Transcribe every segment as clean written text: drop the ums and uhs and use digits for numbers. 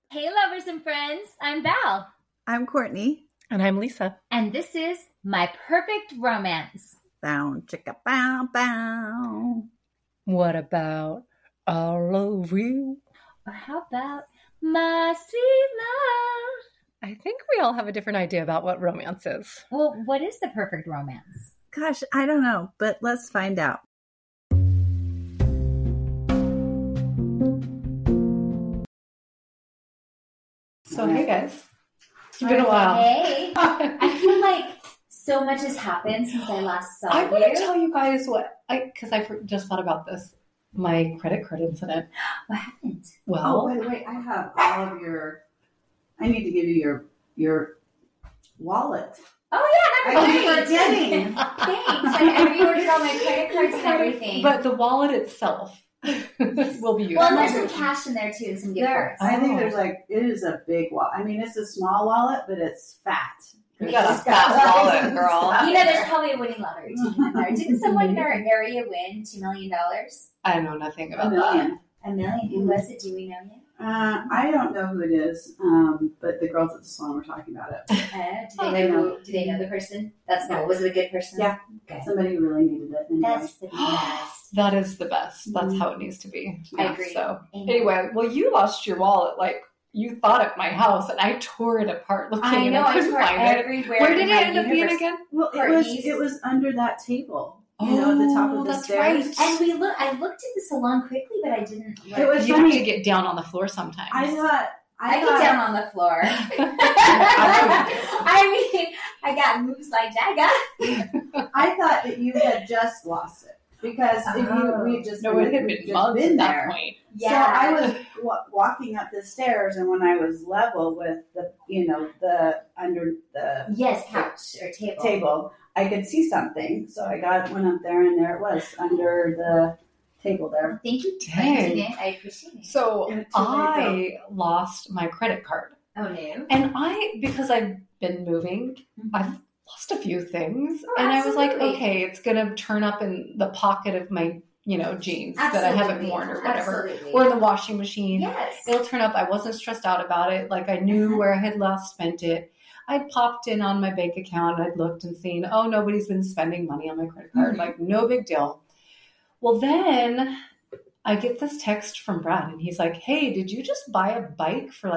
Hey, lovers and friends. I'm Val. I'm Courtney. And I'm Lisa. And this is My Perfect Romance. Bow, chicka, bow, bow. What about all of you? Or how about My Sweet Love? I think we all have a different idea about what romance is. Well, what is the perfect romance? Gosh, I don't know, but let's find out. So, hey guys. It's been a while. Hey. I feel like so much has happened since I last saw you. I want to tell you guys because I just thought about this. My credit card incident. What happened? Well, wait. I have all of I need to give you your wallet. Oh, yeah, that'd be great. Forgetting. Thanks. I reordered all my credit cards and everything. But the wallet itself will be used. Well, there's some cash in there, too, and some gift cards. I think it is a big wallet. I mean, it's a small wallet, but it's fat. You got a fat wallet, girl. You know, there's probably a winning lottery ticket in there. Didn't someone in our area win $2 million? I know nothing about $1 million. $1 million? Who was it? Do we know yet? I don't know who it is, but the girls at the salon were talking about it. Do they know the person? Was it a good person? Yeah. Okay. Somebody who really needed it. Anyway. That's the best. That is the best. That's how it needs to be. I agree. So, anyway, well, you lost your wallet, you thought at my house, and I tore it apart looking. I know, I couldn't tore find everywhere. Where did it end up being again? Well, it was under that table. At the top of the stairs. Right. And I looked at the salon quickly, but I didn't. It was you funny. have to get down on the floor sometimes. I get down on the floor. I got moves like Jagga. I thought that you had just lost it because it had been months at that point. Yeah. So I was walking up the stairs, and when I was level with the under the couch or table, I could see something. So I went up there, and there it was under the table there. Thank you. Dang. I appreciate it. So I lost my credit card. Oh no. And because I've been moving, I've lost a few things. And absolutely. I was like, okay, it's going to turn up in the pocket of my, jeans that I haven't worn or whatever. Absolutely. Or in the washing machine. Yes. It'll turn up. I wasn't stressed out about it. I knew where I had last spent it. I'd popped in on my bank account. I'd looked and seen, nobody's been spending money on my credit card. No big deal. Well, then I get this text from Brad, and he's like, hey, did you just buy a bike for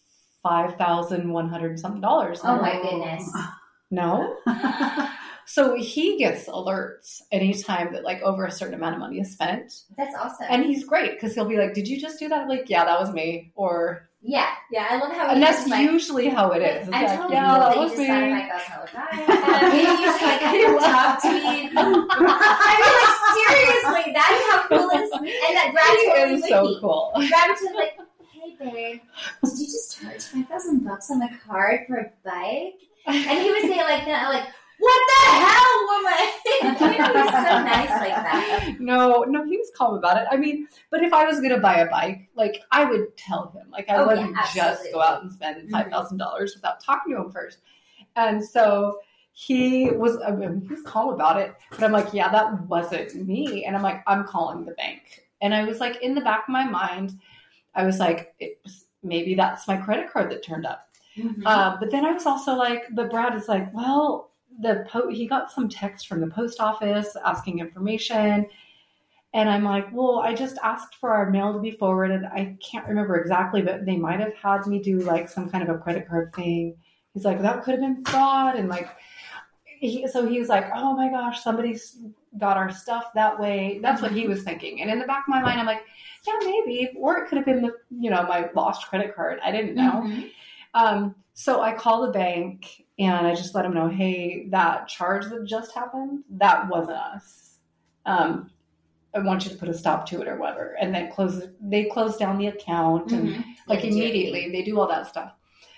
$5,100 something? Oh my goodness. No. So he gets alerts anytime that over a certain amount of money is spent. That's awesome. And he's great because he'll be like, did you just do that? I'm like, yeah, that was me. Or yeah, I love how. And that's usually how it is. It's I'm totally yeah, that was just me. thought of my gosh, all the time. Maybe you just talk to me. Seriously, that's how cool it is. And that Brad He is so cool. Brad was like, hey babe, did you just charge $5,000 on the card for a bike? And he would say that, what the hell, woman? He was so nice like that. No, he was calm about it. I mean, but if I was going to buy a bike, I would tell him. I wouldn't just go out and spend $5,000 without talking to him first. And so he was calm about it. But I'm like, yeah, that wasn't me. And I'm like, I'm calling the bank. And I was in the back of my mind, I was like, maybe that's my credit card that turned up. Mm-hmm. But then I was also but Brad is well, he got some text from the post office asking information. And I'm like, well, I just asked for our mail to be forwarded. I can't remember exactly, but they might have had me do some kind of a credit card thing. He's like, that could have been fraud. And so he was like, oh my gosh, somebody's got our stuff that way. That's what he was thinking. And in the back of my mind, I'm like, yeah, maybe. Or it could have been my lost credit card. I didn't know. Mm-hmm. So I call the bank and I just let them know, hey, that charge that just happened, that wasn't us. I want you to put a stop to it or whatever. And then they close down the account and immediately they do all that stuff.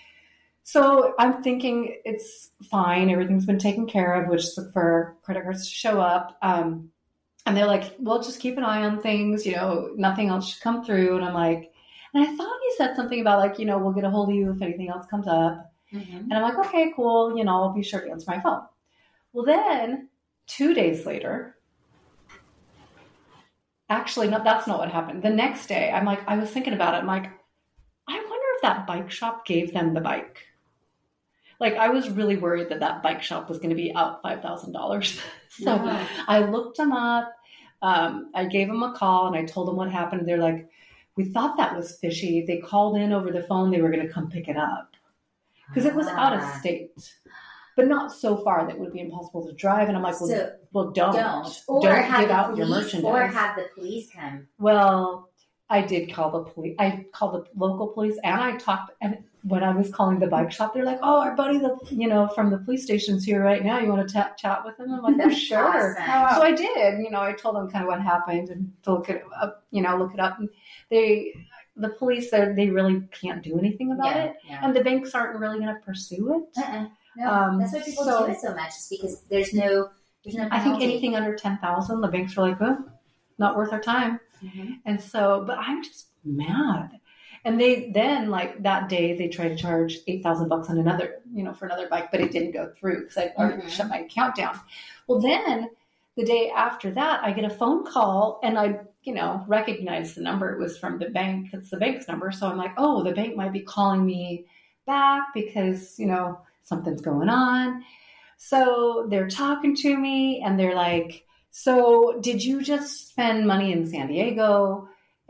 So I'm thinking it's fine. Everything's been taken care of. We'll just look for credit cards to show up. And they're like, well, just keep an eye on things. Nothing else should come through. And I'm like, and I thought he said something about we'll get a hold of you if anything else comes up. Mm-hmm. And I'm like, okay, cool. I'll be sure to answer my phone. Well, then 2 days later, actually, no, that's not what happened. The next day, I was thinking about it. I'm like, I wonder if that bike shop gave them the bike. Like, I was really worried that bike shop was going to be out $5,000. So Wow. I looked them up. I gave them a call and I told them what happened. They're like, we thought that was fishy. They called in over the phone. They were going to come pick it up because it was out of state, but not so far that it would be impossible to drive. And I'm like, don't give out your merchandise. Or have the police come. Well, I did call the police. I called the local police and I talked. And when I was calling the bike shop, they're like, oh, our buddy, from the police station's here right now. You want to chat with him? I'm like, That's sure. awesome. So I did. I told them kind of what happened and to look it up. Look it up. And the police, they really can't do anything about it, and the banks aren't really going to pursue it. No, that's why people do it so much. Is because there's no penalty. I think anything under 10,000, the banks are like, oh, not worth our time. Mm-hmm. And so, but I'm just mad. And they then, like that day, they tried to charge $8,000 on another, for another bike, but it didn't go through because I already shut my account down. Well, then the day after that, I get a phone call and I, recognize the number. It was from the bank. It's the bank's number. So I'm like, oh, the bank might be calling me back because, something's going on. So they're talking to me and they're like, so did you just spend money in San Diego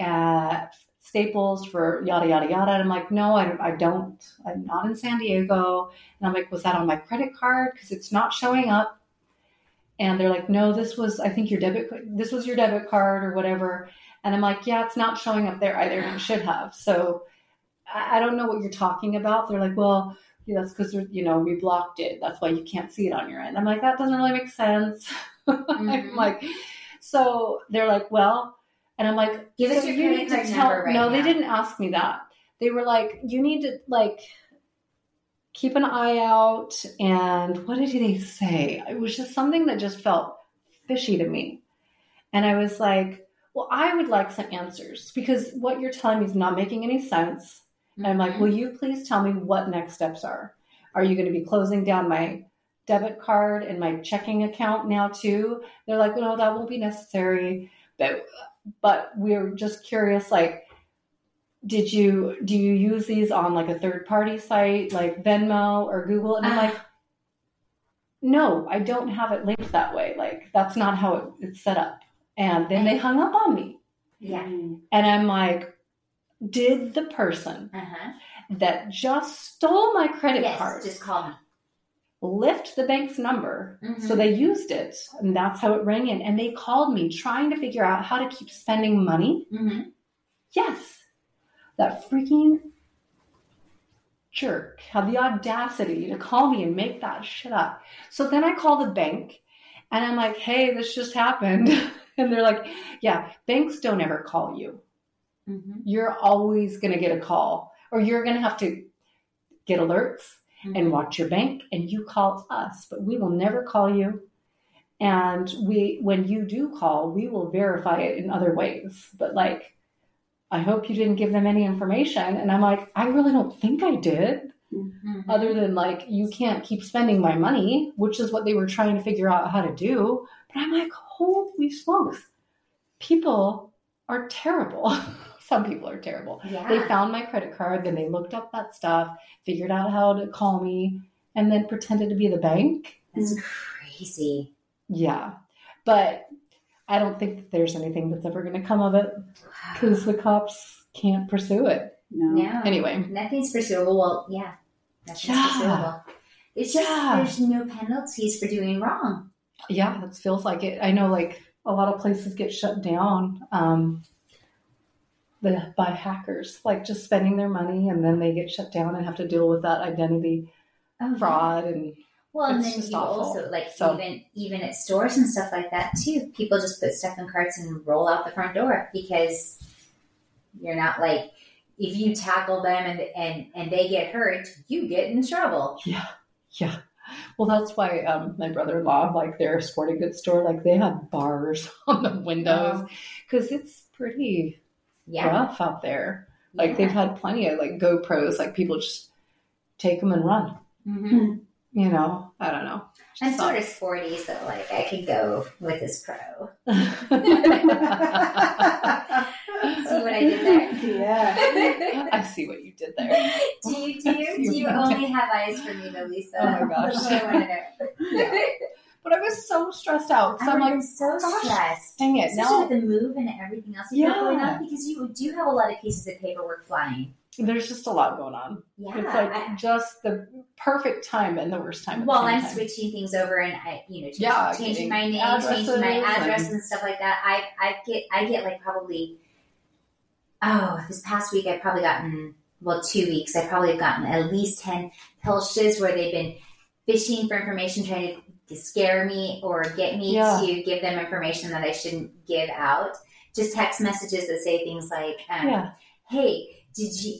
at Staples for yada, yada, yada? And I'm like, no, I don't. I'm not in San Diego. And I'm like, was that on my credit card? Because it's not showing up. And they're like, no, this was your debit card or whatever. And I'm like, yeah, it's not showing up there either. And it should have. So I don't know what you're talking about. They're like, well, that's because, we blocked it. That's why you can't see it on your end. I'm like, that doesn't really make sense. Mm-hmm. I'm like, so they're like, well, and I'm like, give us your credit card number right now. No, they didn't ask me that. They were like, you need to keep an eye out. And what did they say? It was just something that just felt fishy to me. And I was like, well, I would like some answers because what you're telling me is not making any sense. And I'm like, will you please tell me what next steps are? Are you going to be closing down my debit card and my checking account now too? They're like, no, that won't be necessary. But we're just curious, do you use these on a third party site like Venmo or Google? And I'm like, no, I don't have it linked that way. That's not how it's set up. And then they hung up on me. Yeah. And I'm like, did the person that just stole my credit card just call me, lift the bank's number? So they used it, and that's how it rang in. And they called me trying to figure out how to keep spending money. Yes. That freaking jerk had the audacity to call me and make that shit up. So then I call the bank and I'm like, hey, this just happened. And they're like, yeah, banks don't ever call you. You're always going to get a call, or you're going to have to get alerts and watch your bank, and you call us, but we will never call you. And when you do call, we will verify it in other ways. But I hope you didn't give them any information. And I'm like, I really don't think I did. Other than you can't keep spending my money, which is what they were trying to figure out how to do. But I'm like, holy smokes, people are terrible. Some people are terrible. Yeah. They found my credit card, then they looked up that stuff, figured out how to call me, and then pretended to be the bank. That's crazy. Yeah. But I don't think that there's anything that's ever going to come of it because the cops can't pursue it. No. Anyway. Nothing's pursuable. Well, yeah. Nothing's pursuable. It's just there's no penalties for doing wrong. Yeah, it feels like it. I know a lot of places get shut down by hackers, just spending their money, and then they get shut down and have to deal with that identity fraud. And and then you also even at stores and stuff like that too. People just put stuff in carts and roll out the front door because you're not if you tackle them and they get hurt, you get in trouble. Yeah. Yeah. Well, that's why my brother-in-law, their sporting goods store, they had bars on the windows because it's pretty rough out there. They've had plenty of GoPros, people just take them and run. you know, I don't know. I'm sort of sporty, so like I could go with this pro. See what I did there? Yeah. I see what you did there. Do you only have eyes for me, though, Lisa? Oh my gosh. That's what I want to know. Yeah. But I was so stressed out. So I'm like, so stressed. dang it. Especially Now with the move and everything else you got going on, because you do have a lot of pieces of paperwork flying. there's just a lot going on. Yeah. It's like just the perfect time and the worst time. Well, I'm switching things over and changing my name, changing my address and stuff like that. I get like probably, this past week I've probably gotten, 2 weeks, I probably have gotten at least 10 pilches where they've been fishing for information, trying to scare me or get me to give them information that I shouldn't give out. Just text messages that say things like, hey, did you,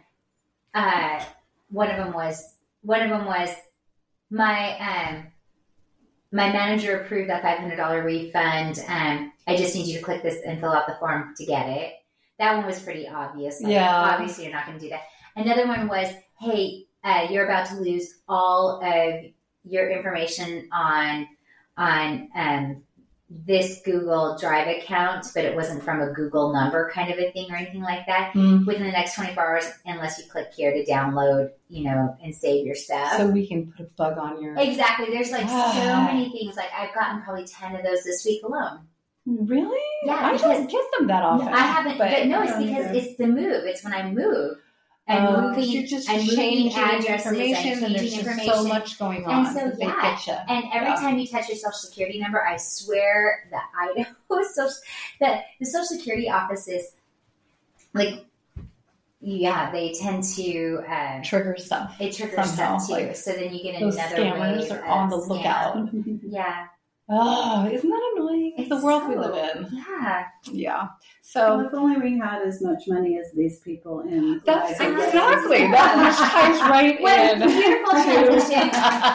one of them was my manager approved that $500 refund. I just need you to click this and fill out the form to get it. That one was pretty obvious. Obviously you're not going to do that. Another one was, hey, you're about to lose all of your information on this Google Drive account, but it wasn't from a Google number kind of a thing or anything like that within the next 24 hours, unless you click here to download, and save your stuff. So we can put a bug on your... Exactly. There's so many things. Like I've gotten probably 10 of those this week alone. Really? Yeah. I don't get them that often. I haven't, but no, it's because it's the move. It's when I move. And you're just changing addresses and there's just so much going on. And so, and every time you touch your social security number, I swear that the social security offices, like, they tend to trigger stuff. It triggers stuff too. Like, so then you get those another scammers are on the lookout. Yeah. Oh, isn't that annoying? It's the world we live in. Yeah. Yeah. So if only we had as much money as these people in. That's exactly that ties right in. Beautiful transition.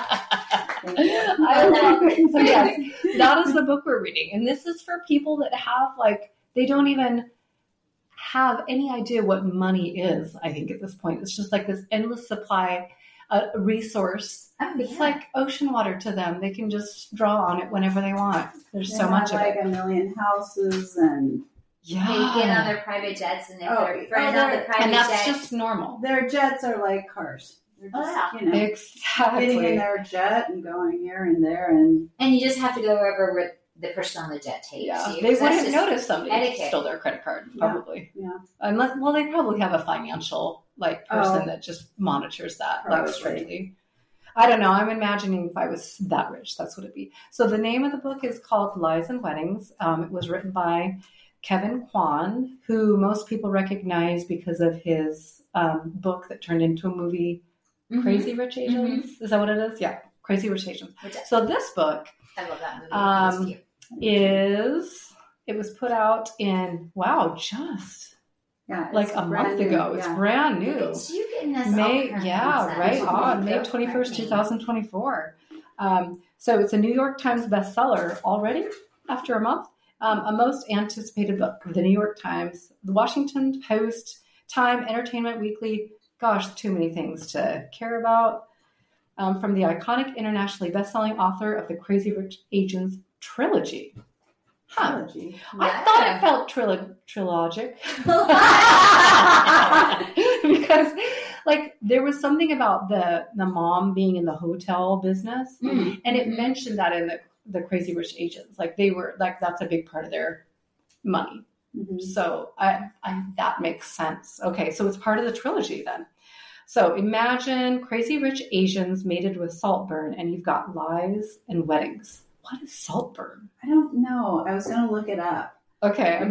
I love it. So yes, that is the book we're reading, and this is for people that have they don't even have any idea what money is. I think at this point, it's just like this endless supply. A resource. It's like ocean water to them. They can just draw on it whenever they want. There's so much of it. Like a million houses and they get on their private jets, and if they're friends on the private and that's jet, just normal. Their jets are like cars. They're just, exactly. getting in their jet and going here and there, and you just have to go wherever with the person on the jet takes you. They wouldn't notice somebody stole their credit card, probably. Yeah. Unless, they probably have a financial person that just monitors that strictly. I don't know. I'm imagining if I was that rich, that's what it'd be. So the name of the book is called Lies and Weddings. It was written by Kevin Kwan, who most people recognize because of his book that turned into a movie, Crazy Rich Asians. Mm-hmm. Is that what it is? Yeah, Crazy Rich Asians. So this book, I love that movie. It was put out in just a month ago. It's brand new. You getting us May 21st, 2024. So it's a New York Times bestseller already after a month. A most anticipated book of the New York Times, the Washington Post, Time, Entertainment Weekly. Gosh, too many things to care about. From the iconic internationally best-selling author of the Crazy Rich Asians trilogy. Trilogy. I thought it felt trilogic. Because there was something about the mom being in the hotel business, and it mentioned that in the Crazy Rich Asians. They were that's a big part of their money. Mm-hmm. So I that makes sense. Okay, so it's part of the trilogy then. So imagine Crazy Rich Asians mated with Saltburn, and you've got Lies and Weddings. What is Saltburn? I don't know. I was going to look it up. Okay.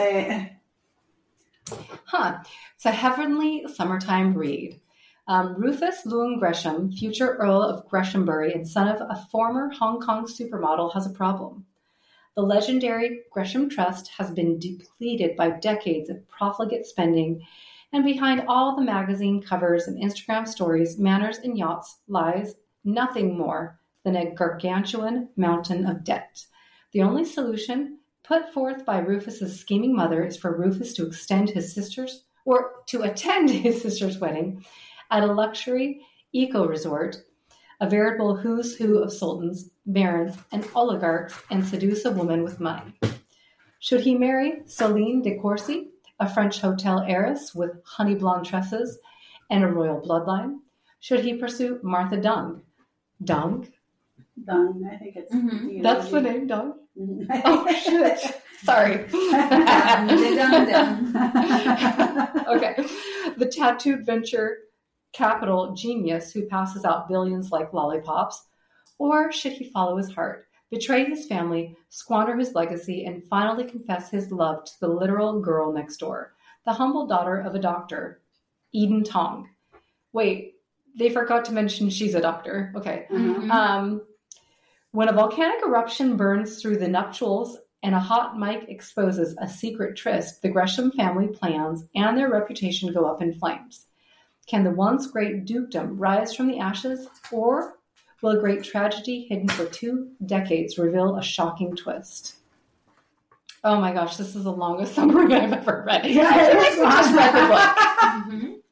It's a heavenly summertime read. Rufus Leung Gresham, future Earl of Greshambury and son of a former Hong Kong supermodel, has a problem. The legendary Gresham Trust has been depleted by decades of profligate spending, and behind all the magazine covers and Instagram stories, manners, and yachts lies nothing more than a gargantuan mountain of debt. The only solution put forth by Rufus's scheming mother is for Rufus to attend his sister's wedding at a luxury eco resort a veritable who's who of sultans, barons, and oligarchs, and seduce a woman with money? Should he marry Celine de Courcy, a French hotel heiress with honey blonde tresses and a royal bloodline? Should he pursue Martha Dung? Dung? Dung, I think it's. Mhm. That's the name, Dung? Mhm. Oh, shit. Sorry. Okay. The tattooed venture capital genius who passes out billions like lollipops? Or should he follow his heart, betray his family, squander his legacy, and finally confess his love to the literal girl next door, the humble daughter of a doctor, Eden Tong? Wait, they forgot to mention she's a doctor. Okay. Mhm. When a volcanic eruption burns through the nuptials and a hot mic exposes a secret tryst, the Gresham family plans and their reputation go up in flames. Can the once great dukedom rise from the ashes, or will a great tragedy hidden for 2 decades reveal a shocking twist? Oh my gosh, this is the longest summary I've ever read. I just read the book. Mhm.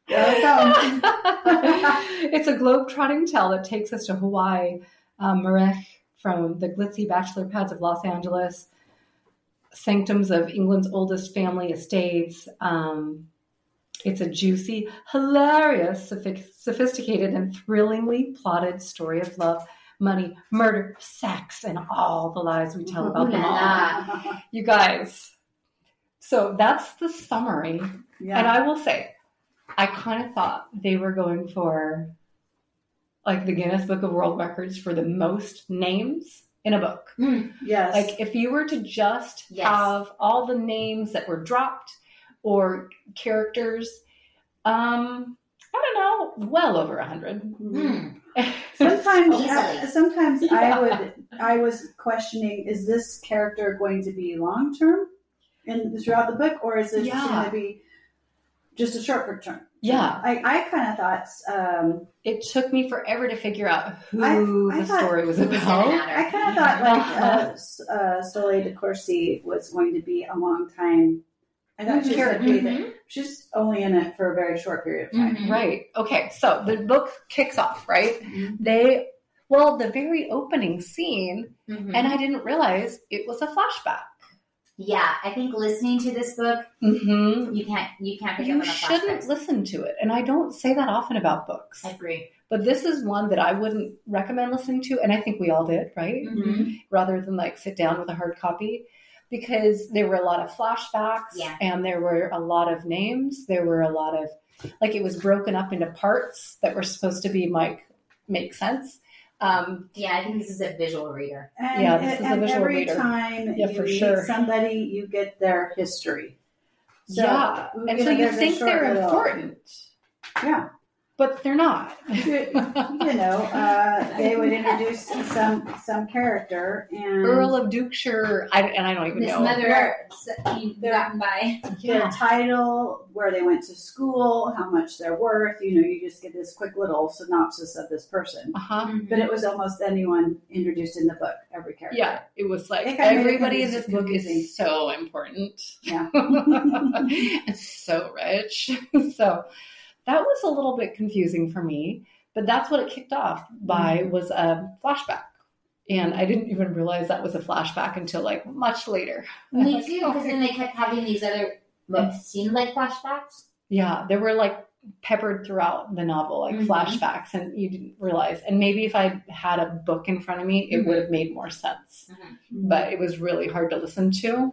It's a globe-trotting tale that takes us to Hawaii, Marek from the glitzy bachelor pads of Los Angeles, sanctums of England's oldest family estates. It's a juicy, hilarious, sophisticated, and thrillingly plotted story of love, money, murder, sex, and all the lies we tell about them all. You guys. So that's the summary. Yeah. And I will say, I kind of thought they were going for like the Guinness Book of World Records for the most names in a book. Yes. Like if you were to just Yes. have all the names that were dropped or characters, I don't know, well over 100. Mhm. Mm. Sometimes Yeah. I was questioning, is this character going to be long term and throughout the book, or is this Yeah. going to be just a short term? Yeah. I kind of thought It took me forever to figure out who I the thought story was it was about. gonna matter. I kind of thought like Soleil de Courcy was going to be a long time. I thought she was going to be there. Mhm. She's only in it for a very short period of time. Mhm. Right. Okay. So the book kicks off, right? Mhm. The very opening scene, Mhm. and I didn't realize it was a flashback. Yeah, I think listening to this book, Mm-hmm. you can't pick up You on the shouldn't flashbacks. listen to it. And I don't say that often about books. I agree. But this is one that I wouldn't recommend listening to. And I think we all did, right? Mhm. Rather than like sit down with a hard copy. Because there were a lot of flashbacks Yeah. and there were a lot of names. There were a lot of, like it was broken up into parts that were supposed to be like, make sense. Yeah, I think this is a visual reader. And, Yeah, this is a and visual every reader. time Yeah, you for meet sure. somebody, you get their history. So, Yeah. And so you there's a think short they're little- important, Yeah. but they're not. They would introduce some character and Earl of Dukeshire, I don't even This know. mother got by. their title, where they went to school, how much they're worth. You just get this quick little synopsis of this person. Uh-huh. But it was almost anyone introduced in the book, every character. Yeah, it was like It kinda made it everybody in this book confusing. is so important. Yeah. And so rich. So that was a little bit confusing for me, but that's what it kicked off by was a flashback. And I didn't even realize that was a flashback until like much later. Me too, because then they kept having these other what seemed like flashbacks. Yeah, they were like peppered throughout the novel, like Mhm. flashbacks, and you didn't realize. And maybe if I had a book in front of me, it Mhm. would have made more sense. Mm-hmm. But it was really hard to listen to.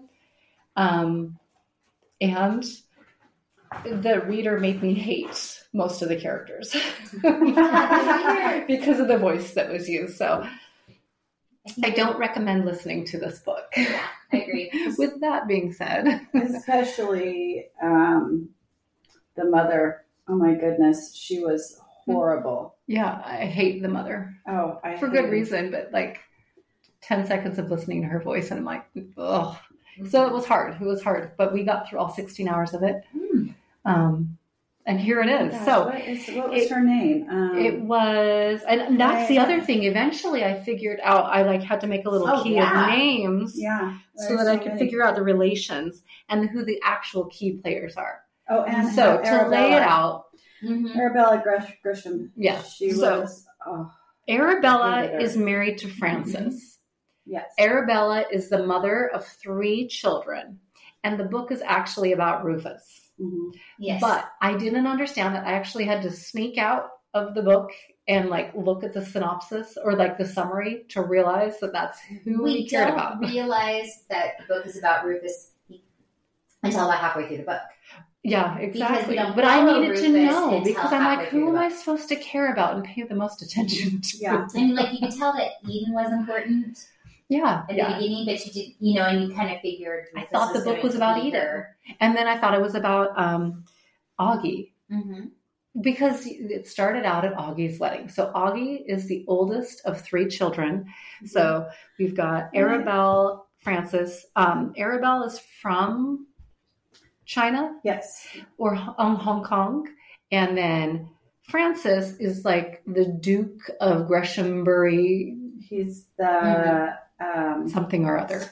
And the reader made me hate most of the characters because of the voice that was used. So I don't recommend listening to this book. Yeah, I agree. With that being said, Especially the mother. Oh my goodness, she was horrible. yeah, I hate the mother Oh, for good reason, but like 10 seconds of listening to her voice and I'm like, ugh. So it was hard. It was hard, but we got through all 16 hours of it. And here it is. Gosh, So what was her name? it was, and that's the other thing. Eventually I figured out, I like had to make a little Oh, key yeah. of names Yeah, so that I could figure out the relations and who the actual key players are. Oh, and So to lay it out, Mhm. Arabella Gresham. Yeah, she so- was. Oh, Arabella is married to Francis. Yes. Arabella is the mother of 3 children, and the book is actually about Rufus. Mm-hmm. Yes. But I didn't understand that. I actually had to sneak out of the book and like look at the synopsis or like the summary to realize that that's who we cared about. We don't realize that the book is about Rufus until about halfway through the book. Yeah, exactly. Don't But I follow needed to Rufus know until because I'm like, halfway through who the am I book. supposed to care about and pay the most attention to? Yeah. I mean, like you could tell that Eden was important Yeah. at the beginning, but you did, you know, and you kind of figured. I Rufus thought the book going was to about be Eden. her. And then I thought it was about Augie. Mm-hmm. Because it started out at Augie's wedding. So Augie is the oldest of 3 children. So we've got Arabelle, Francis. Arabelle is from China Yes. or Hong Kong. And then Francis is like the Duke of Greshambury, He's the something or other.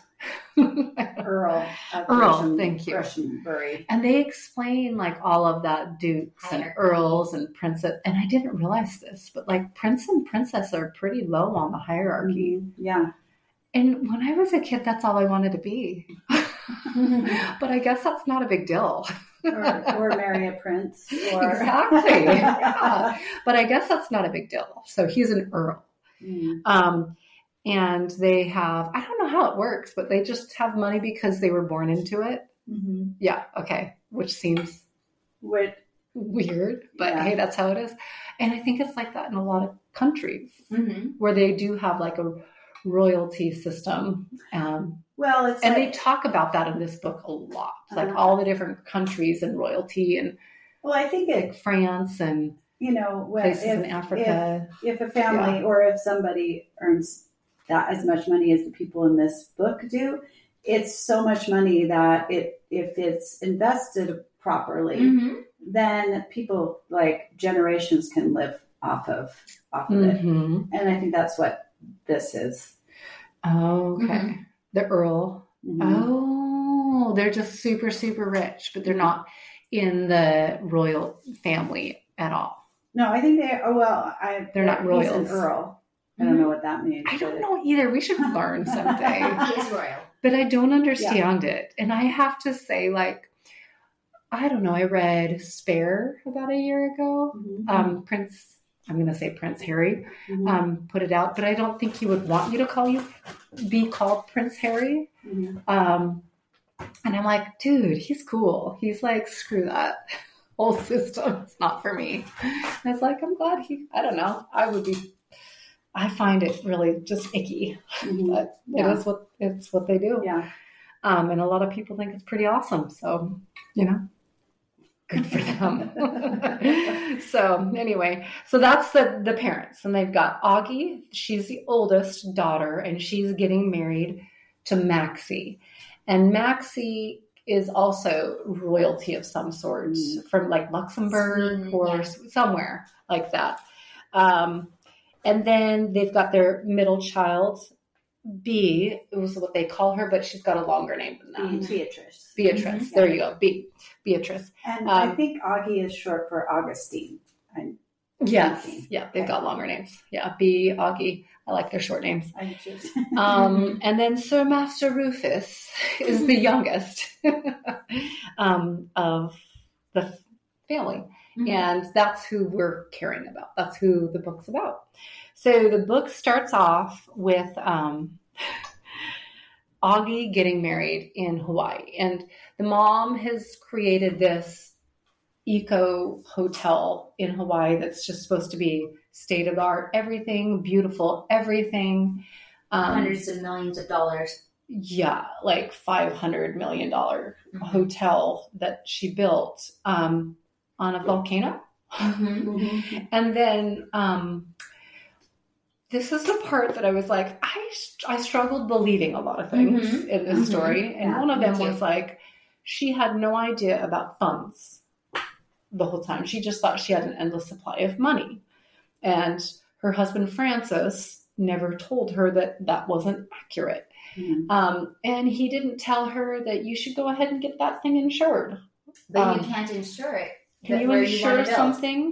Earl of Earl, thank you. Greshambury. And they explain like all of that dukes and Hierarchy. earls and princess. And I didn't realize this, but like prince and princess are pretty low on the hierarchy. Yeah. And when I was a kid, that's all I wanted to be. But I guess that's not a big deal. Or marry a prince. Or Exactly. Yeah. But I guess that's not a big deal. So he's an earl. Mm. And they have, I don't know how it works, but they just have money because they were born into it. Mm-hmm. Yeah. Okay. Which seems With weird, but Yeah. hey, that's how it is. And I think it's like that in a lot of countries Mm-hmm. where they do have like a royalty system. well, it's And like, they talk about that in this book a lot, like Uh-huh. all the different countries and royalty and well, I think like it, France and you know, when, places in Africa. if a family or if somebody earns that as much money as the people in this book do, it's so much money that if it's invested properly, Mm-hmm. then people like generations can live off of it. Mhm. And I think that's what this is. Okay. Mhm. The Earl. Mhm. Oh, they're just super, super rich, but they're not in the royal family at all. No, I think they're not he's royals. an earl. I don't know what that means. I don't know either. We should learn someday. He is royal. But I don't understand it. And I have to say, like, I don't know. I read Spare about a year ago. Mhm. I'm going to say Prince Harry, Mhm. put it out. But I don't think he would want you to be called Prince Harry. Mhm. And I'm like, dude, he's cool. He's like, screw that whole system. It's not for me. And it's like, I'm glad I don't know. I find it really just icky, Mhm. but Yeah. it's what they do. Yeah. And a lot of people think it's pretty awesome. So, you know, good for them. So anyway, so that's the parents, and they've got Augie. She's the oldest daughter, and she's getting married to Maxie. And Maxie is also royalty of some sort from like Luxembourg Sweden, or yeah. somewhere like that. And then they've got their middle child, B, it was what they call her, but she's got a longer name than that. Beatrice. Beatrice. Mhm. There you go. Beatrice. And I think Augie is short for Augustine. Yes. Okay. Yeah, they've got longer names. Yeah, B, Augie. I like their short names. I just And then Sir Master Rufus is the youngest of the family. Mhm. And that's who we're caring about. That's who the book's about. So the book starts off with Augie getting married in Hawaii. And the mom has created this eco hotel in Hawaii that's just supposed to be state of the art, everything, beautiful, everything. Hundreds of millions of dollars. Yeah, like $500 million hotel that she built on a volcano. Mm-hmm. And then this is the part that I was like, I struggled believing a lot of things Mhm. in this Mhm. story. And Yeah, one of me them too. was like, she had no idea about funds the whole time. She just thought she had an endless supply of money. And her husband, Francis, never told her that that wasn't accurate. Mhm. And he didn't tell her that you should go ahead and get that thing insured. But you can't insure it. Can you where insure wanna build. something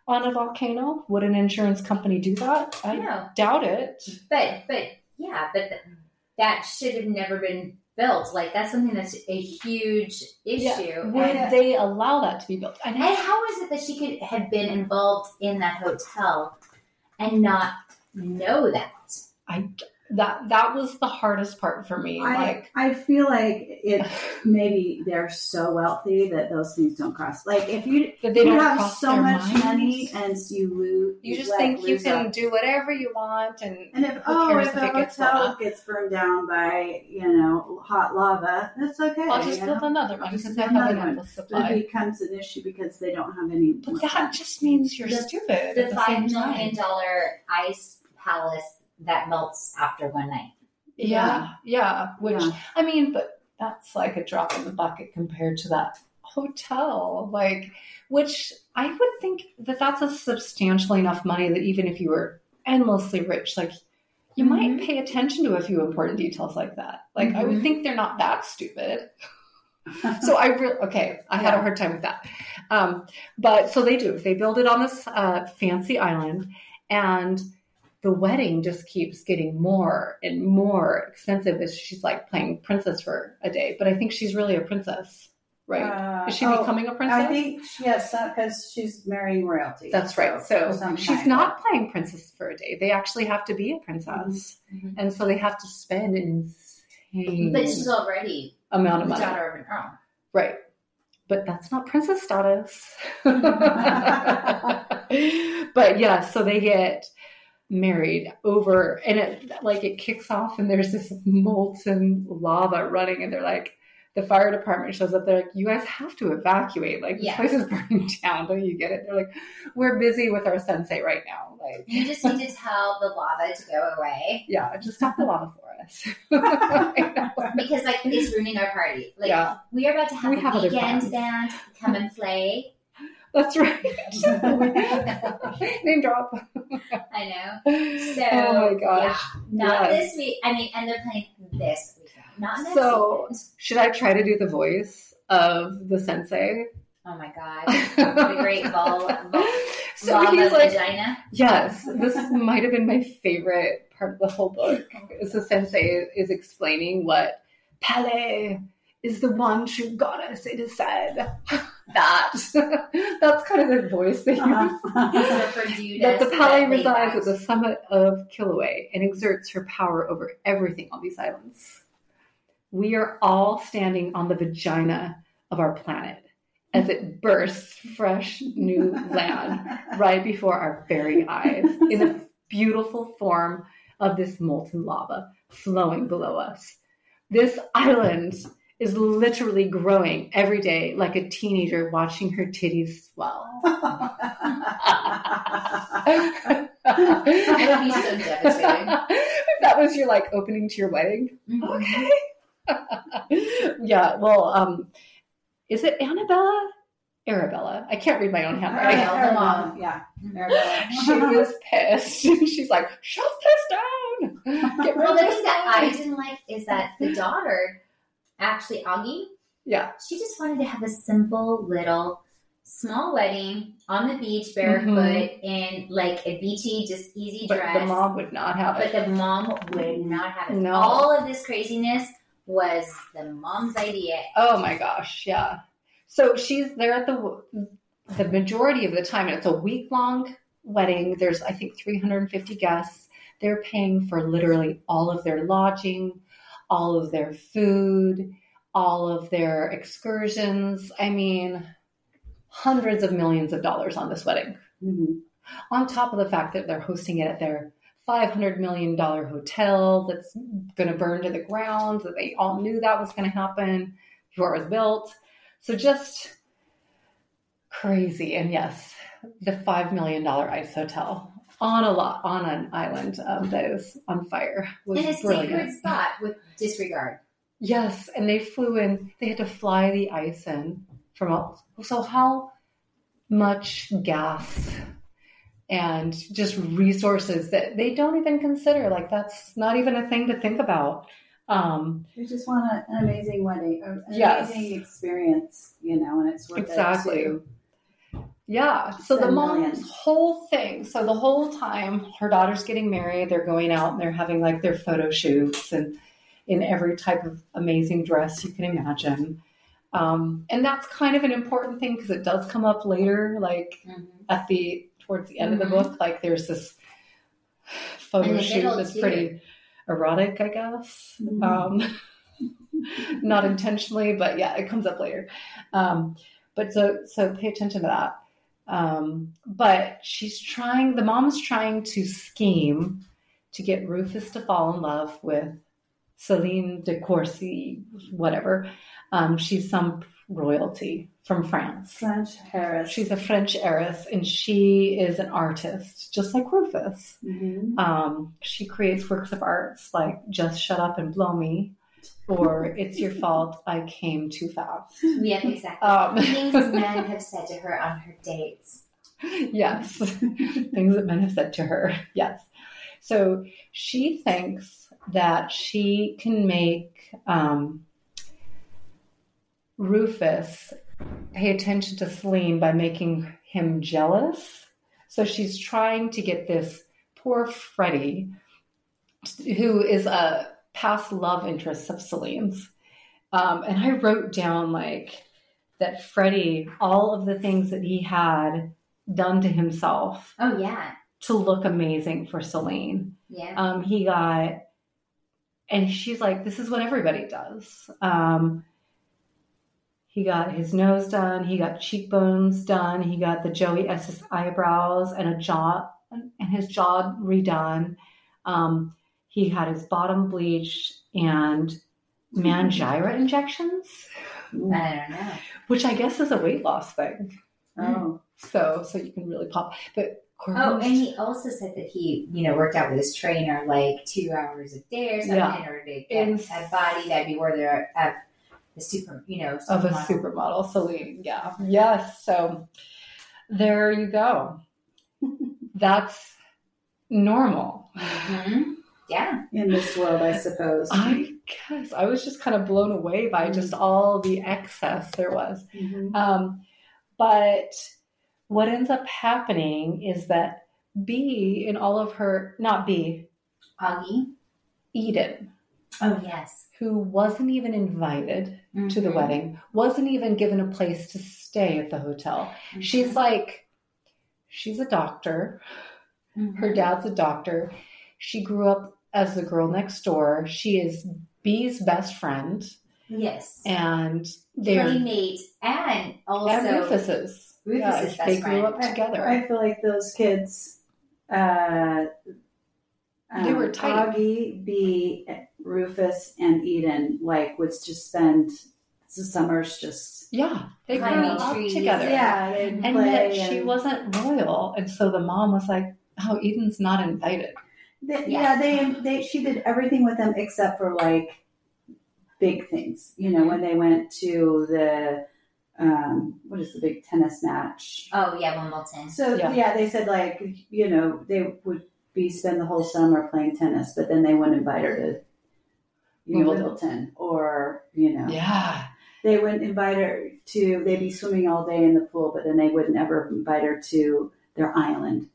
on a volcano. Would an insurance company do that? I No. doubt it. But that should have never been built. Like, that's something that's a huge issue. Would they allow that to be built? And how is it that she could have been involved in that hotel and not know that? That was the hardest part for me. I feel like maybe they're so wealthy that those things don't cross. Like if you have so much money and you lose, you just think you can do whatever you want, and if a hotel gets burned down by hot lava, that's okay. I'll just build another one because they have an endless supply. It becomes an issue because they don't have any. But that just means you're stupid. The $5 million ice palace that melts after one night. Yeah. Which, I mean, but that's like a drop in the bucket compared to that hotel. Which I would think that's a substantially enough money that even if you were endlessly rich, you might pay attention to a few important details like that. I would think they're not that stupid. So I had a hard time with that. But so they do. They build it on this fancy island, and the wedding just keeps getting more and more expensive as she's playing princess for a day. But I think she's really a princess, right? Is she becoming a princess? I think, yes, because she's marrying royalty. That's right. So she's not playing princess for a day. They actually have to be a princess. Mm-hmm. And so they have to spend an insane But she's already amount of money. The daughter of an earl. Right. But that's not princess status. But yeah, so they get married over, and it kicks off, and there's this molten lava running, and they're like, the fire department shows up. They're like, you guys have to evacuate. This place is burning down. Don't you get it? They're like, we're busy with our sensei right now. You just need to tell the lava to go away. Yeah, just stop the lava for us. Because it's ruining our party. We are about to have a weekend band come and play. That's right. Name drop. I know. So, oh my gosh. Not this week. I mean, and they're playing this weekend, not next weekend. Should I try to do the voice of the sensei? Oh my God. The great ball so he's vagina. Yes. This might have been my favorite part of the whole book. Is the sensei is explaining what Pele is the one true goddess, it is said. That's kind of the voice they use. That the Pele resides at the summit of Kilauea and exerts her power over everything on these islands. We are all standing on the vagina of our planet as it bursts fresh new land right before our very eyes in the beautiful form of this molten lava flowing below us. This island is literally growing every day like a teenager watching her titties swell. That would be so devastating. If that was your opening to your wedding. Mm-hmm. Okay. Yeah, well, is it Annabella? Arabella. I can't read my own handwriting. Arabella. Yeah. Arabella. She was pissed. She's like, shut this down. Well, the thing that I didn't like is that the daughter, actually Augie, she just wanted to have a simple little small wedding on the beach barefoot in a beachy, just easy dress. But the mom would not have it. But the mom would not have it. No. All of this craziness was the mom's idea. Oh my gosh, yeah. So she's there at the majority of the time, and it's a week-long wedding. There's, I think, 350 guests. They're paying for literally all of their lodging, all of their food, all of their excursions. I mean, hundreds of millions of dollars on this wedding. Mm-hmm. On top of the fact that they're hosting it at their $500 million hotel that's going to burn to the ground, that they all knew that was going to happen before it was built. So just crazy. And yes, the $5 million ice hotel on an island that is on fire was in a sacred spot with disregard. Yes, and they flew in. They had to fly the ice in from all. So how much gas and just resources that they don't even consider? That's not even a thing to think about. You just want an amazing wedding, an amazing experience, and it's worth it too. Yeah. So the Spend mom's millions. whole thing. So the whole time her daughter's getting married, they're going out and they're having like their photo shoots and in every type of amazing dress you can imagine. And that's kind of an important thing because it does come up later, like towards the end of the book, like there's this photo shoot that's pretty erotic, I guess. Not intentionally, but yeah, it comes up later. But so pay attention to that. But the mom's trying to scheme to get Rufus to fall in love with Celine de Courcy, whatever. She's some royalty from France. French heiress. She's a French heiress, and she is an artist, just like Rufus. She creates works of arts like Just Shut Up and Blow Me, or It's Your Fault, I Came Too Fast. Yeah, exactly. Things men have said to her on her dates. Yes. Things that men have said to her. Yes. So she thinks that she can make Rufus pay attention to Celine by making him jealous. So she's trying to get this poor Freddie, who is a past love interest of Celine's. And I wrote down like that Freddie, all of the things that he had done to himself. Oh, yeah. To look amazing for Celine. Yeah. He got, and she's like, this is what everybody does. He got his nose done. He got cheekbones done. He got the Joey Estes eyebrows and his jaw redone. He had his bottom bleached and Mangira injections. I don't know. Which I guess is a weight loss thing. Oh. So you can really pop. But and he also said that he, worked out with his trainer like 2 hours a day or something in order to get a body that'd be worthy of the supermodel Celine. Yeah. Yes. So there you go. That's normal. Yeah. In this world, I suppose. I guess I was just kind of blown away by just all the excess there was. But what ends up happening is that B in all of her, not B, Augie. Eden. Oh, yes. Who wasn't even invited to the wedding, wasn't even given a place to stay at the hotel. She's a doctor. Her dad's a doctor. She grew up as the girl next door. She is B's best friend. Yes. And they're playmate and also and Rufus's. Rufus's best they grew friend. up together. I feel like those kids, they were tight. Augie, B, Rufus, and Eden, would just spend the summers just they grew climbing up trees. together. Yeah, they'd And play yet she wasn't royal, and so the mom was like, "Oh, Eden's not invited." She did everything with them except for big things. When they went to the what is the big tennis match? Oh yeah, Wimbledon. So they said they would spend the whole summer playing tennis, but then they wouldn't invite her to Wimbledon or they wouldn't invite her to. They'd be swimming all day in the pool, but then they wouldn't ever invite her to their island.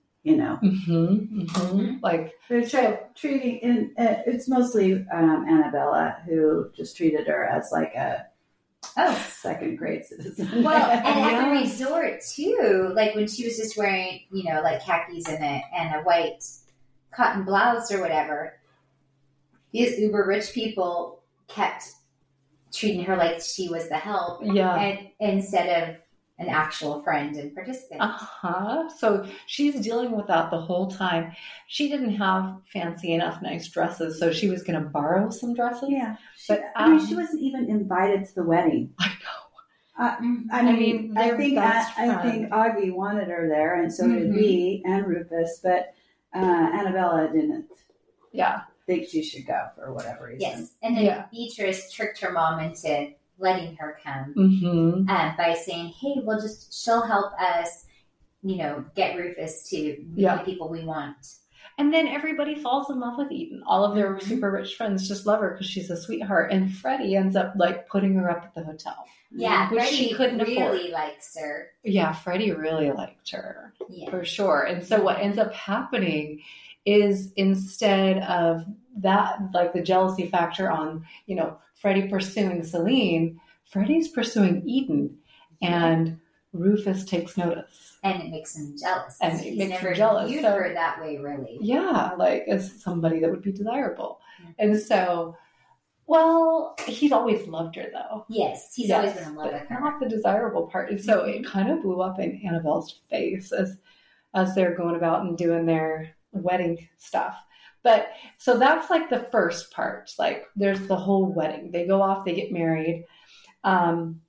Like they're treating, and it's mostly Annabella who just treated her as a second grade citizen. Well, and at the resort too, when she was just wearing khakis and a white cotton blouse or whatever, these uber rich people kept treating her like she was the help, and instead of an actual friend and participant. So she's dealing with that the whole time. She didn't have fancy enough nice dresses, so she was going to borrow some dresses. Yeah, but she wasn't even invited to the wedding. I know. I think Augie wanted her there, and so did B and Rufus, but Annabella didn't. Yeah, think she should go for whatever reason. Yes, and then Beatrice tricked her mom into letting her come by saying, "Hey, she'll help us, get Rufus to meet the people we want." And then everybody falls in love with Eden. All of their super rich friends just love her because she's a sweetheart. And Freddie ends up like putting her up at the hotel. Yeah, which Freddie she couldn't really afford. likes her. Yeah, Freddie really liked her for sure. And so what ends up happening is instead of that, like the jealousy factor on, you know, Freddie pursuing Celine, Freddie's pursuing Eden, and Rufus takes notice. And it makes him jealous. And it makes him jealous. Viewed her that way, really. Yeah, like as somebody that would be desirable. Mm-hmm. And so, well, he's always loved her, though. Yes, he's always been in love with her. Not the desirable part. And so it kind of blew up in Annabelle's face as they're going about and doing their wedding stuff. But so that's like the first part. Like there's the whole wedding. They go off, they get married. And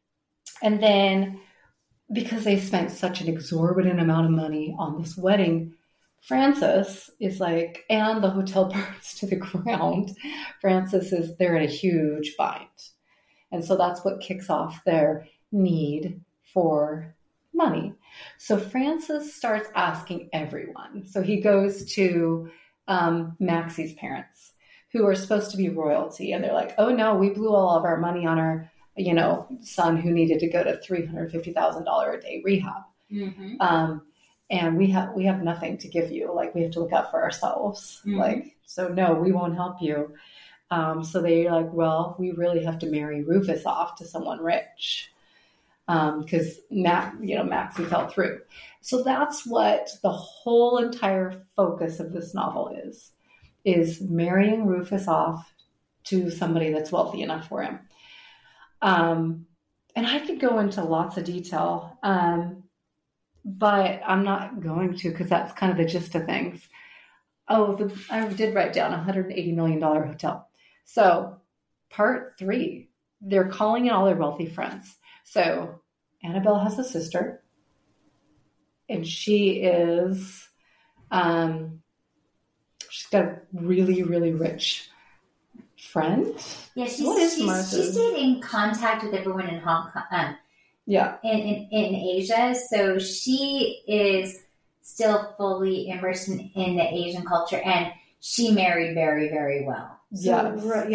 then because they spent such an exorbitant amount of money on this wedding, Frances is like, and the hotel burns to the ground. They're in a huge bind. And so that's what kicks off their need for money. So Francis starts asking everyone. So he goes to Maxie's parents, who are supposed to be royalty. And they're like, oh no, we blew all of our money on our, you know, son who needed to go to $350,000 a day rehab. Mm-hmm. And we have nothing to give you. Like we have to look out for ourselves. Mm-hmm. Like, so no, we won't help you. So they're like, well, we really have to marry Rufus off to someone rich. Because Maxie fell through. So that's what the whole entire focus of this novel is marrying Rufus off to somebody that's wealthy enough for him. And I could go into lots of detail, but I'm not going to because that's kind of the gist of things. I did write down $180 million hotel. So part 3, they're calling in all their wealthy friends. So Annabelle has a sister, and she is, she's got a really, really rich friend. Yeah, she stayed in contact with everyone in Hong Kong. In Asia, so she is still fully immersed in the Asian culture, and she married very, very well. So,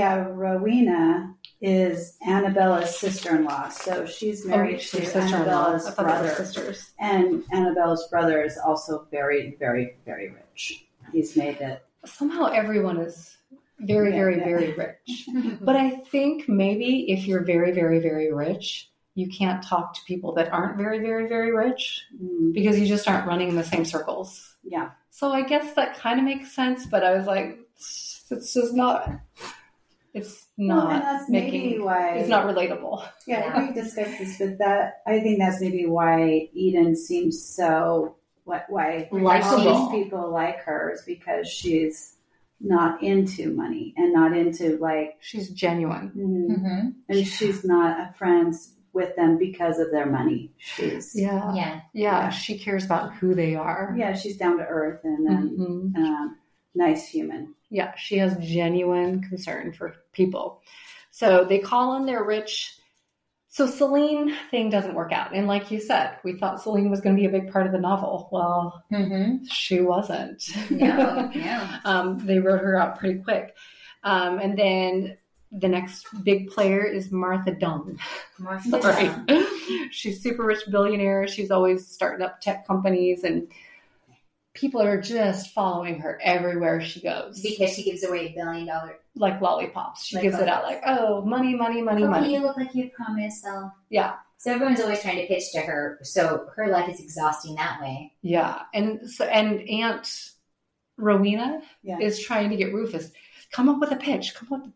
Rowena is Annabella's sister-in-law. So she's married to Annabella's brother. And Annabella's brother is also very, very, very rich. He's made it. Somehow everyone is very, very, very rich. But I think maybe if you're very, very, very rich, you can't talk to people that aren't very, very, very rich because you just aren't running in the same circles. Yeah. So I guess that kind of makes sense, but I was like, it's just not. It's not. Well, and that's maybe why it's not relatable. Yeah, we discussed this, but I think that's maybe why Eden seems so. Why these people like her is because she's not into money and not into she's genuine, and she's not friends with them because of their money. She's she cares about who they are. Yeah, she's down to earth and nice human. Yeah, she has genuine concern for people. So they call in their rich. So Celine thing doesn't work out. And like you said, we thought Celine was going to be a big part of the novel. Well, she wasn't. No. They wrote her out pretty quick. And then the next big player is Martha Dung. She's super rich billionaire. She's always starting up tech companies, and people are just following her everywhere she goes. Because she gives away $1 billion. Like lollipops. She gives it out like, oh, money, money, money, money. You look like you promised. So. Yeah. So everyone's always trying to pitch to her. So her life is exhausting that way. Yeah. And Aunt Rowena is trying to get Rufus, come up with a pitch.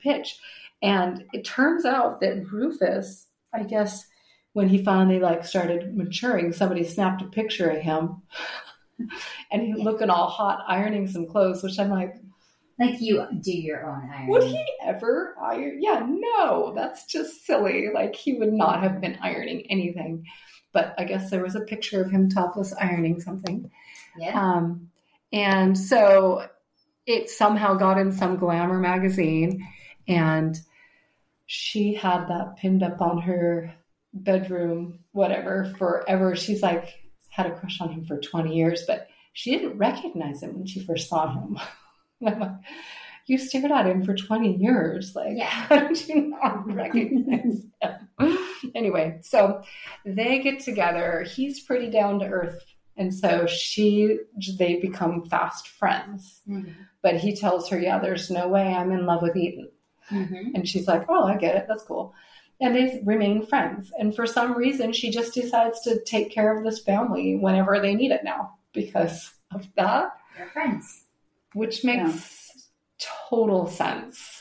And it turns out that Rufus, I guess, when he finally started maturing, somebody snapped a picture of him. And he's looking all hot, ironing some clothes, which I'm like you do your own ironing. Would he ever iron? Yeah, no, that's just silly. He would not have been ironing anything. But I guess there was a picture of him topless ironing something. Yeah. And so it somehow got in some glamour magazine, and she had that pinned up on her bedroom, whatever, forever. She's had a crush on him for 20 years, but she didn't recognize him when she first saw him. I'm like, you stared at him for 20 years. Like, how did you not recognize him? Anyway, so they get together. He's pretty down to earth. And so they become fast friends. Mm-hmm. But he tells her, yeah, there's no way I'm in love with Eden. Mm-hmm. And she's like, oh, I get it. That's cool. And they remain friends. And for some reason, she just decides to take care of this family whenever they need it now because of that. They're friends. Which makes total sense.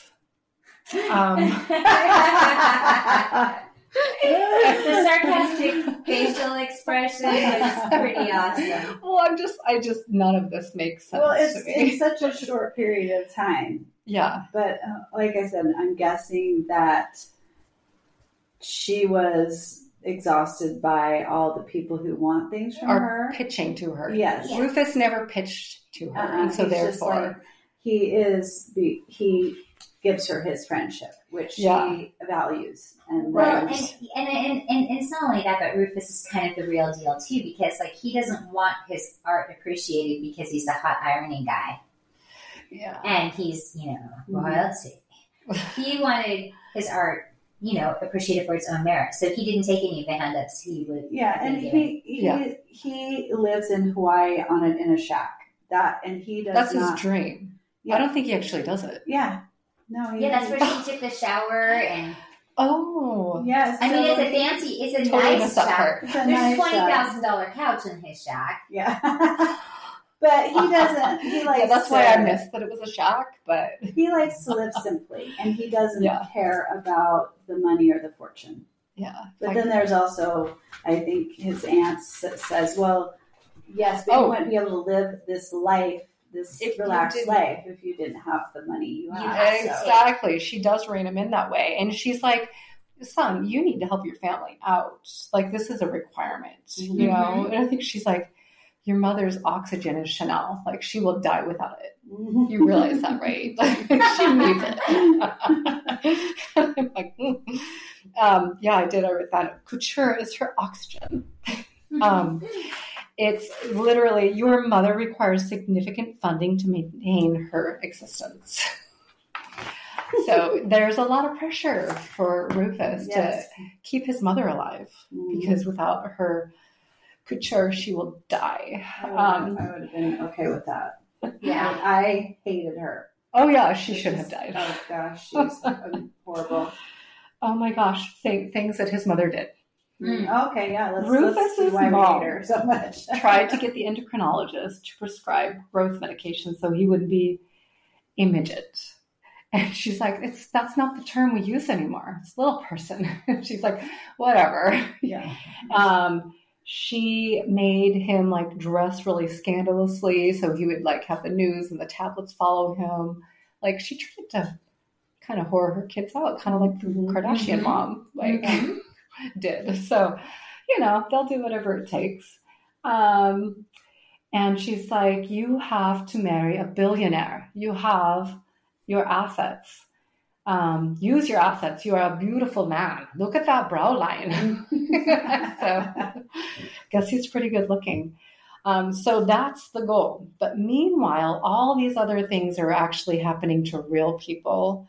The sarcastic facial expression was pretty awesome. Well, I just none of this makes sense. Well, it's such a short period of time. Yeah. But like I said, I'm guessing that she was exhausted by all the people who want things from her. Pitching to her. Yes. Yeah. Rufus never pitched to her. And so therefore. He gives her his friendship, which she values. And well, and it's not only that, but Rufus is kind of the real deal too, because like he doesn't want his art appreciated because he's a hot ironing guy. Yeah. And he's, royalty. He wanted his art, appreciated for its own merit. So he didn't take any of the handouts he would. Yeah, and he lives in Hawaii in a shack. That's his dream. Yeah. I don't think he actually does it. Yeah. No. That's where she took the shower and. Oh. Yes. I mean, it's a totally nice shack. There's $20,000 couch in his shack. Yeah. But he doesn't. He likes. That's why I missed that it was a shack. But he likes to live simply, and he doesn't care about the money or the fortune. Yeah. But then there's also, I think, his aunt says, "Well, yes, but you wouldn't be able to live this life." This relaxed life if you didn't have the money you have. Exactly. She does rein him in that way. And she's like, son, you need to help your family out. Like, this is a requirement, you know? And I think she's like, your mother's oxygen is Chanel. Like, she will die without it. You realize that, right? Like, she needs it. I'm like, yeah, I did. I read that. Couture is her oxygen. It's literally, your mother requires significant funding to maintain her existence. So there's a lot of pressure for Rufus to keep his mother alive because without her Couture, she will die. I would have been okay with that. Yeah. I hated her. Oh, yeah, she should have died. Oh, gosh, she's horrible. Oh, my gosh, things that his mother did. Okay, yeah. Rufus's let's why mom we hate her so much. tried to get the endocrinologist to prescribe growth medication so he wouldn't be a midget. And she's like, that's not the term we use anymore. It's little person. She's like, whatever. Yeah. She made him like dress really scandalously so he would like have the news and the tablets follow him. Like she tried to kind of whore her kids out, kind of like the Kardashian mom did. So, they'll do whatever it takes. And she's like, you have to marry a billionaire. You have your assets. Use your assets. You are a beautiful man. Look at that brow line. So, guess he's pretty good looking. So that's the goal. But meanwhile, all these other things are actually happening to real people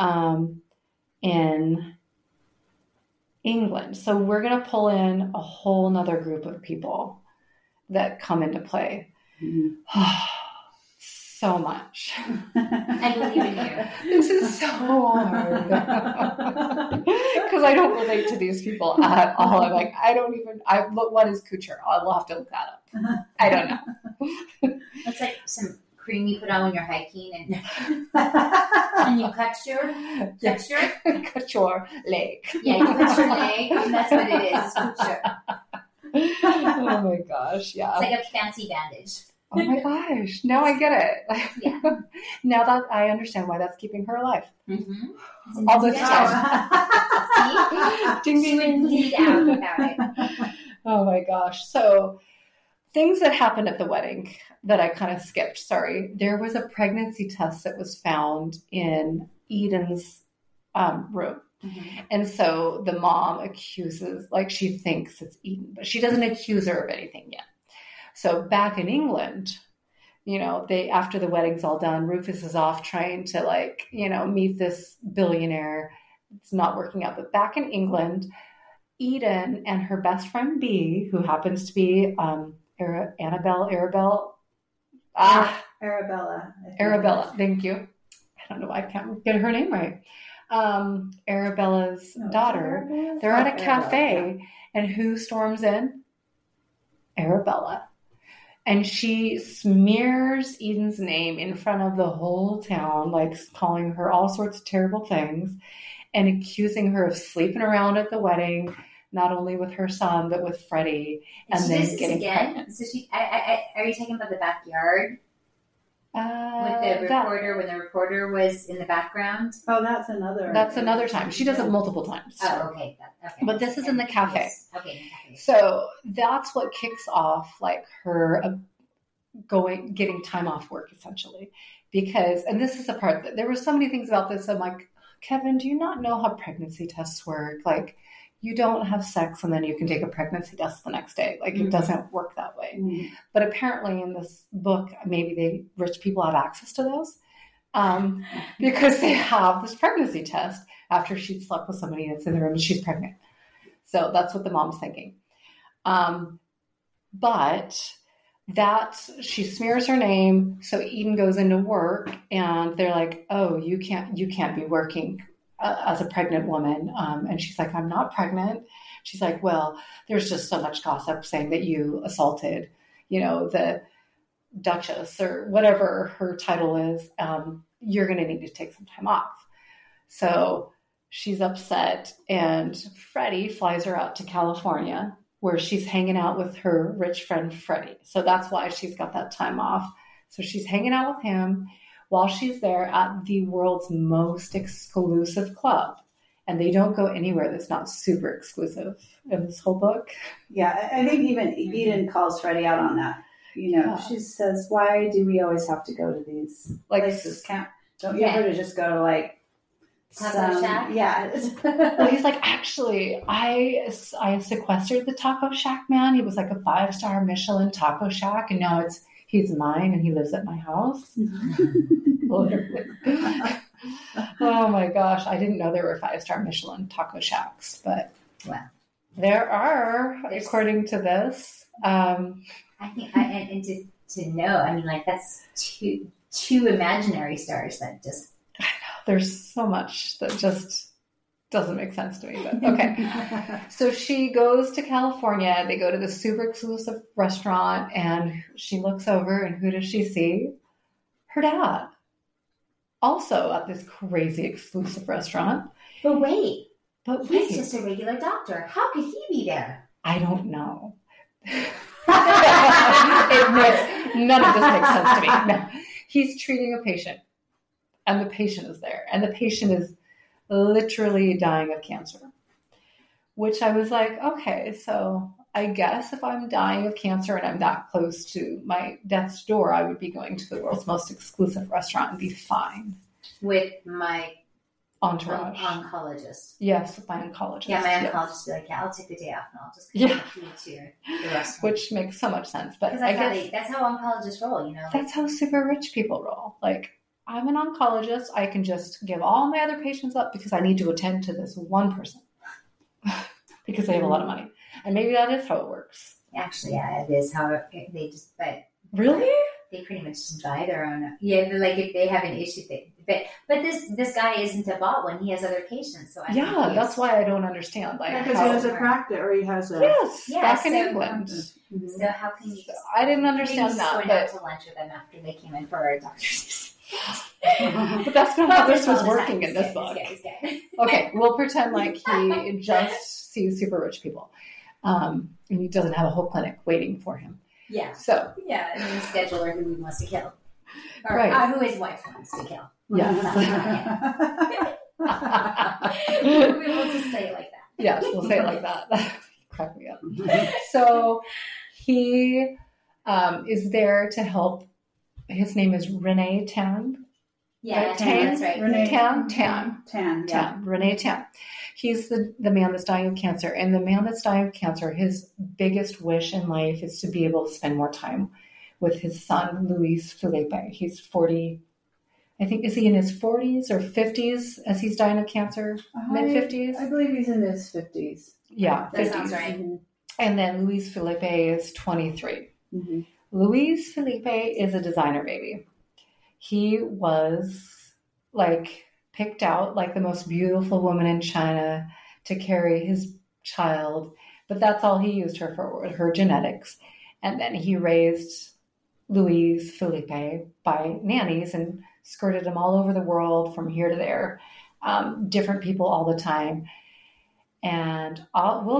in England. So we're going to pull in a whole nother group of people that come into play. So much. I believe in you. This is so hard. Because I don't relate to these people at all. I'm like, what is couture? I'll have to look that up. I don't know. It's like some cream you put on when you're hiking and you cut your leg. Yeah, you cut your leg, and that's what it is. It's couture. Oh my gosh, yeah. It's like a fancy bandage. Oh my gosh, now I get it. Yeah. Now that I understand why that's keeping her alive. Mm-hmm. All the time. See? She would bleed out without it. Oh my gosh. So things that happened at the wedding that I kind of skipped. Sorry. There was a pregnancy test that was found in Eden's room. Mm-hmm. And so the mom accuses, like she thinks it's Eden, but she doesn't accuse her of anything yet. So back in England, they, after the wedding's all done, Rufus is off trying to meet this billionaire. It's not working out. But back in England, Eden and her best friend Bee, who happens to be Arabella. Thank you. I don't know why I can't get her name right. Arabella's daughter. They're at a cafe, and who storms in? Arabella. And she smears Eden's name in front of the whole town, calling her all sorts of terrible things and accusing her of sleeping around at the wedding, not only with her son, but with Freddie. And then getting pregnant. So are you talking about the backyard? With the reporter, when the reporter was in the background? Oh, that's another. That's another time. She does it multiple times. Oh, okay. But this is in the cafe. Yes. Okay, in the cafe. So that's what kicks off her getting time off work, essentially. Because, and this is the part that there were so many things about this. I'm like, Kevin, do you not know how pregnancy tests work? You don't have sex and then you can take a pregnancy test the next day. It doesn't work that way. Mm-hmm. But apparently in this book, maybe rich people have access to those because they have this pregnancy test after she'd slept with somebody that's in the room and she's pregnant. So that's what the mom's thinking. But that she smears her name. So Eden goes into work and they're like, oh, you can't be working as a pregnant woman. And she's like, I'm not pregnant. She's like, well, there's just so much gossip saying that you assaulted, the Duchess or whatever her title is. You're going to need to take some time off. So she's upset and Freddie flies her out to California where she's hanging out with her rich friend, Freddie. So that's why she's got that time off. So she's hanging out with him while she's there at the world's most exclusive club. And they don't go anywhere that's not super exclusive in this whole book. Yeah, I think even Eden calls Freddie out on that. She says, why do we always have to go to these places? Don't you ever just go to Taco Shack? Yeah. Well, he's like, actually, I sequestered the Taco Shack man. He was a 5-star Michelin Taco Shack. And now he's mine and he lives at my house. Literally. Oh my gosh. I didn't know there were 5-star Michelin Taco Shacks, but there are, according to this. I think, and to know, that's two imaginary stars that just. I know. There's so much that just doesn't make sense to me, but okay. So she goes to California. They go to the super exclusive restaurant and she looks over and who does she see? Her dad. Also at this crazy exclusive restaurant. But wait. He's just a regular doctor. How could he be there? I don't know. None of this makes sense to me. No. He's treating a patient and the patient is there and the patient is literally dying of cancer, which I was like, okay, so I guess if I'm dying of cancer and I'm that close to my death's door, I would be going to the world's most exclusive restaurant and be fine. With my entourage. Oncologist. Yes, with my oncologist. Yeah, my oncologist would be like, I'll take the day off and I'll just come to the restaurant. Which makes so much sense. But I guess that's how oncologists roll, That's how super rich people roll. I'm an oncologist. I can just give all my other patients up because I need to attend to this one person because they have a lot of money. And maybe that is how it works. Actually, yeah, it is how they just, but. Really? They pretty much just buy their own. Yeah, if they have an issue, but this guy isn't a bot one. He has other patients. So that's why I don't understand. Because he has a practice or he has a back in England. So how can you? I didn't understand that. Going out to lunch with them after they came in for our doctor's. But that's not how this was working in this book. Okay, we'll pretend like he just sees super rich people, and he doesn't have a whole clinic waiting for him. Yeah. So. Yeah, and then the scheduler who he wants to kill. Or right. Who his wife wants to kill. Yes. We will just say it like that. Yes, we'll say it like that. Crack me up. So he is there to help. His name is Renee Tan. Yeah, Tan, that's right. Tan. Renee Tan. He's the man that's dying of cancer. And the man that's dying of cancer, his biggest wish in life is to be able to spend more time with his son, Luis Felipe. He's 40. I think, is he in his 40s or 50s as he's dying of cancer? Mid-50s? I believe he's in his 50s. Yeah. That 50s. sounds right. And then Luis Felipe is 23. Mm-hmm. Luis Felipe is a designer baby. He was picked out like the most beautiful woman in China to carry his child, but that's all he used her for, her genetics. And then he raised Luis Felipe by nannies and skirted him all over the world from here to there, different people all the time. And we'll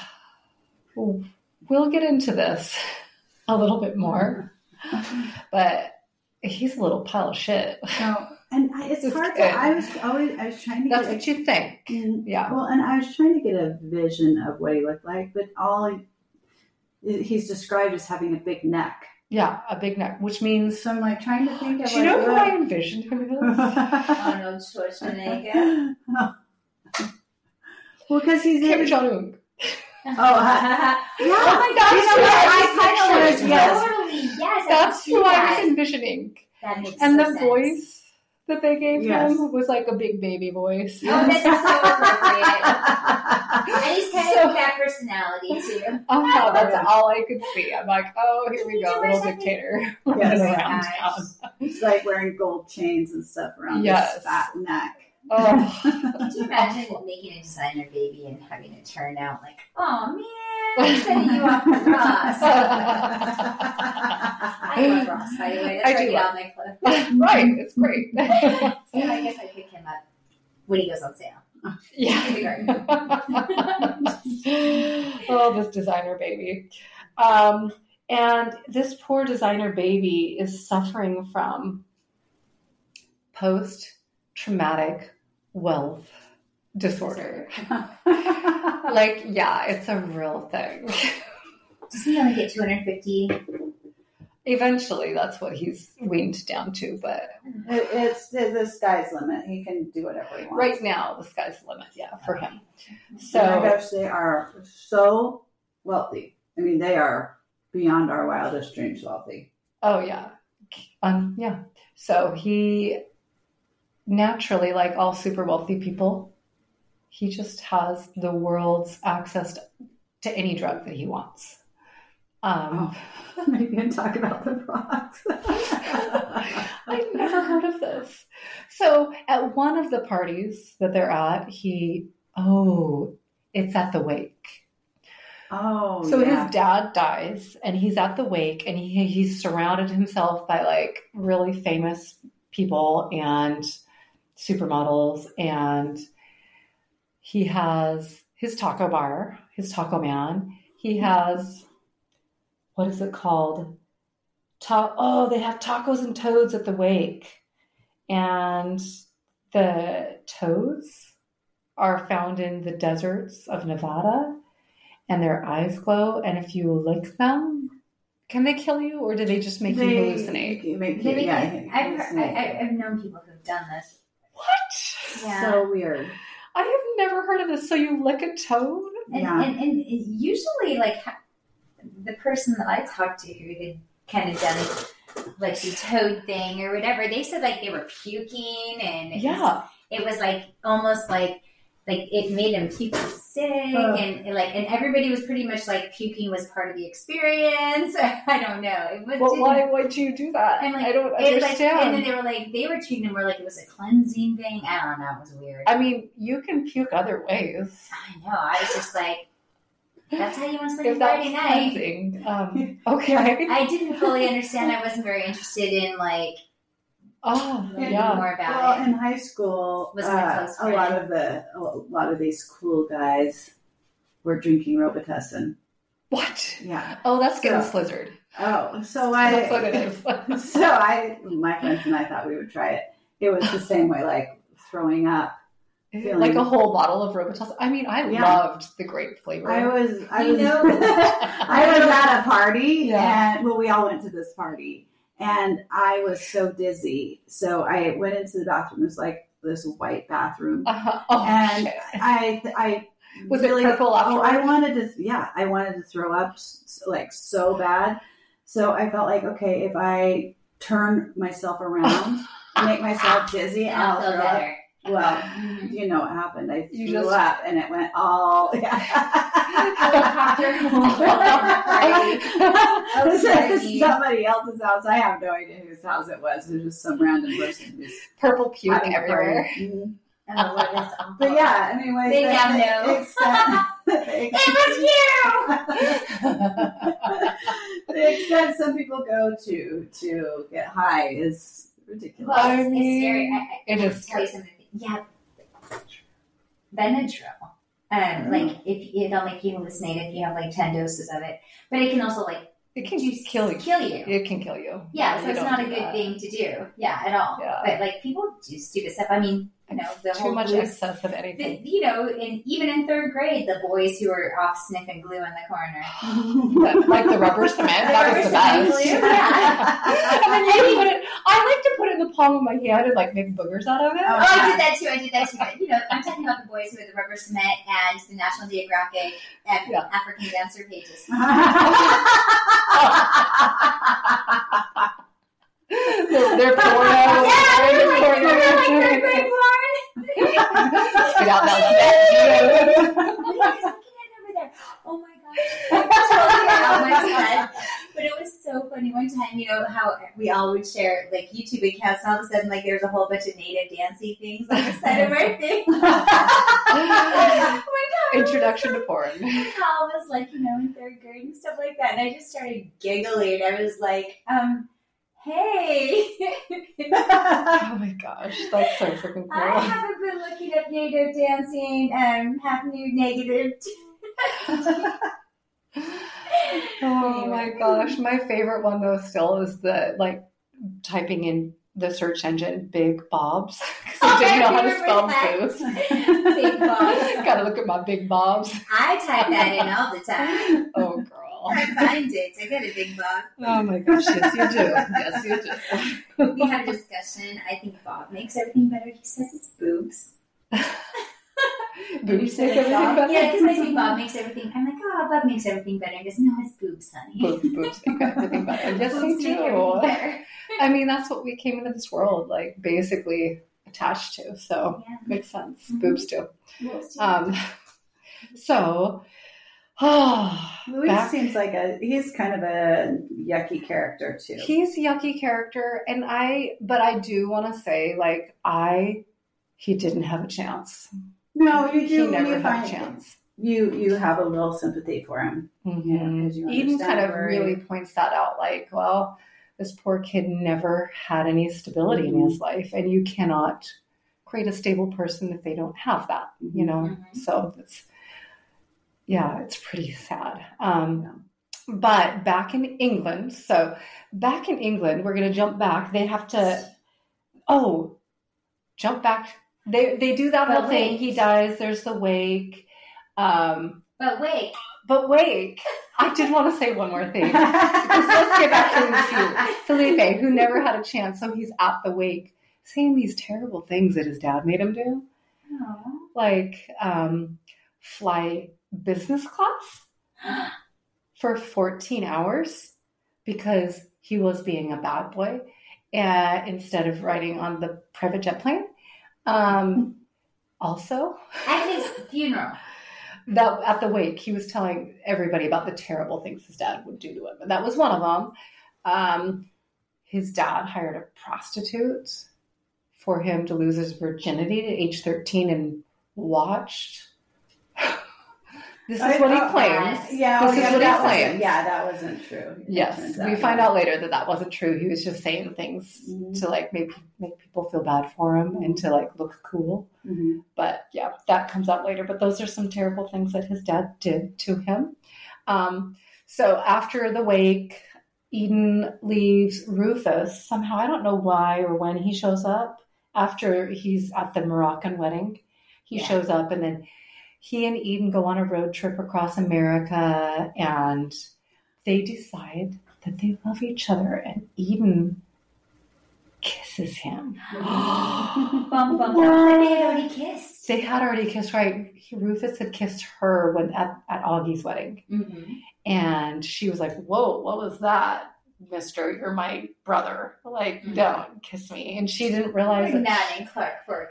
get into this a little bit more, but he's a little pile of shit. No, and it's hard to. I was trying to. That's what you think. Yeah. Well, and I was trying to get a vision of what he looked like, but he's described as having a big neck. Yeah, a big neck, which means. So I'm trying to think of. Do you know who I envisioned him as? Arnold Schwarzenegger. Well, because he's Kim Jong-un. Oh, yeah. Oh my gosh! You know what? I kind of was. Totally, yes. That's who I was envisioning. That makes and so the sense. Voice that they gave him was like a big baby voice. Oh, that's so appropriate. And he's kind of that personality too. Oh, that's all I could see. I'm like, oh, here we go, little dictator running around town. He's like wearing gold chains and stuff around his fat neck. Oh. Could you imagine making a designer baby and having it turn out like, oh man, I'm sending you off to Ross. I love Ross, by the way. That's right out my clothes. Right, it's great. So I guess I pick him up when he goes on sale. Yeah. Oh, this designer baby. And this poor designer baby is suffering from post-traumatic wealth disorder. It's a real thing. Does he only get 250? Eventually, that's what he's weaned down to, but it's the sky's limit. He can do whatever he wants. Right now, the sky's the limit, for him. So, oh my gosh, they are so wealthy. I mean, they are beyond our wildest dreams wealthy. Oh yeah, yeah. So he naturally, like all super wealthy people, he just has the world's access to any drug that he wants. Maybe I'll talk about the frogs. I've never heard of this. So at one of the parties that they're at, it's at the wake. Oh, so his dad dies, and he's at the wake, and he's surrounded himself by like really famous people and supermodels, and he has his taco bar, his taco man. He has, what is it called? They have tacos and toads at the wake, and the toads are found in the deserts of Nevada, and their eyes glow, and if you lick them, can they kill you, or do they just make you hallucinate? I've known people who've done this. What? Yeah. So weird. I have never heard of this. So you lick a toad? And usually, like, the person that I talked to who had kind of done, like, the toad thing or whatever, they said, like, they were puking, and it was like, almost like it made them puke sick, and everybody was pretty much like puking was part of the experience. I don't know. Why do you do that? I'm like, I don't understand. And then they were treating it more like it was a cleansing thing. I don't know. It was weird. I mean, you can puke other ways. I know. I was just like, that's how you want to spend your Friday night. Okay. I didn't fully understand. I wasn't very interested in more about it. In high school, a lot of these cool guys were drinking Robitussin. What? Yeah. Oh, that's getting slizzard. Oh, so that's what it is. My friends and I thought we would try it. It was the same way, like throwing up. Like a whole bottle of Robitussin. I mean, I loved the grape flavor. I was at a party, and we all went to this party. And I was so dizzy. So I went into the bathroom. It was like this white bathroom. And shit. I was really, it purple afterwards? I wanted to throw up like so bad. So I felt like, okay, if I turn myself around, make myself dizzy, I'll throw up. Well, you know what happened. I threw up and it went all... This is somebody else's house. I have no idea whose house it was. It was just some random person who's... Purple puke everywhere. But yeah, anyway... They now know. It was you! The extent some people go to get high is ridiculous. Well, it's scary. I just tell you something. Yeah, Benadryl. Like if it'll make you hallucinate if you have like 10 doses of it, but it can also like it can kill you. It can kill you. Yeah, so it's not a good thing to do. Yeah, at all. Yeah. But like people do stupid stuff. I mean, you know, the too whole much excess of anything. You know, even in third grade, the boys who were off sniffing glue in the corner, like the rubber cement, that was the best. Glue, yeah. And then you put it. I like to put it in the palm of my hand and like make boogers out of it. Oh, I did that too. But, you know, I'm talking about the boys who had the rubber cement and the National Geographic and African dancer pages. They're porno. Yeah, they're like third grade porn. Get out that. What are you looking at over there? Oh my gosh. I totally got out my head. But it was so funny one time, you know, how we all would share like YouTube accounts, and all of a sudden like there's a whole bunch of native dancey things on the side of our thing. Introduction to porn. Kyle was like, you know, in third grade and stuff like that. And I just started giggling. I was like, hey. Oh my gosh, that's so freaking cool. I haven't been looking up native dancing and have new negative. Oh my gosh, my favorite one though still is the like typing in the search engine Big Bobs because I didn't know how to spell boobs. Big Bobs. Gotta look at my Big Bobs. I type that in all the time. Oh girl, I find it. I got a big Bob. Oh my gosh, yes you do. Yes you do. We had a discussion. I think Bob makes everything better. He says it's boobs. Boobs make everything better? Yeah, because I say Bob makes everything. I'm like, oh, Bob makes everything better. He goes, no, it's boobs, honey. Boobs make everything better. Yes, boobs they do. I mean, that's what we came into this world, like, basically attached to. So, makes sense. Mm-hmm. Boobs do. Luis seems like he's kind of a yucky character, too. He's a yucky character, but I do want to say, like, he didn't have a chance. No, you do. He never had a chance. You have a little sympathy for him. Mm-hmm. Eden kind of really points that out. Like, well, this poor kid never had any stability in his life, and you cannot create a stable person if they don't have that. You know, so it's pretty sad. But back in England, we're going to jump back. They have to. Jump back. They do that whole thing. He dies. There's the wake. But wake. I did want to say one more thing. Let's get back to Felipe, who never had a chance. So he's at the wake saying these terrible things that his dad made him do. Aww. Like fly business class for 14 hours because he was being a bad boy instead of riding on the private jet plane. Also, at his funeral, that at the wake, he was telling everybody about the terrible things his dad would do to him, and that was one of them. His dad hired a prostitute for him to lose his virginity at age 13 and watched. This is what he claims. This is what he claims. That wasn't true. Yes, we find out later that wasn't true. He was just saying things to like make people feel bad for him and to like look cool. Mm-hmm. But yeah, that comes out later. But those are some terrible things that his dad did to him. So after the wake, Eden leaves Rufus. Somehow, I don't know why or when he shows up. After he's at the Moroccan wedding, he shows up, and then he and Eden go on a road trip across America, and they decide that they love each other, and Eden kisses him. Bum, bum, bum. But they had already kissed. They had already kissed, right? Rufus had kissed her when at Augie's wedding. Mm-hmm. And she was like, whoa, what was that, mister? You're my brother. Like, don't kiss me. And she didn't realize We're that. not in Clark Fork,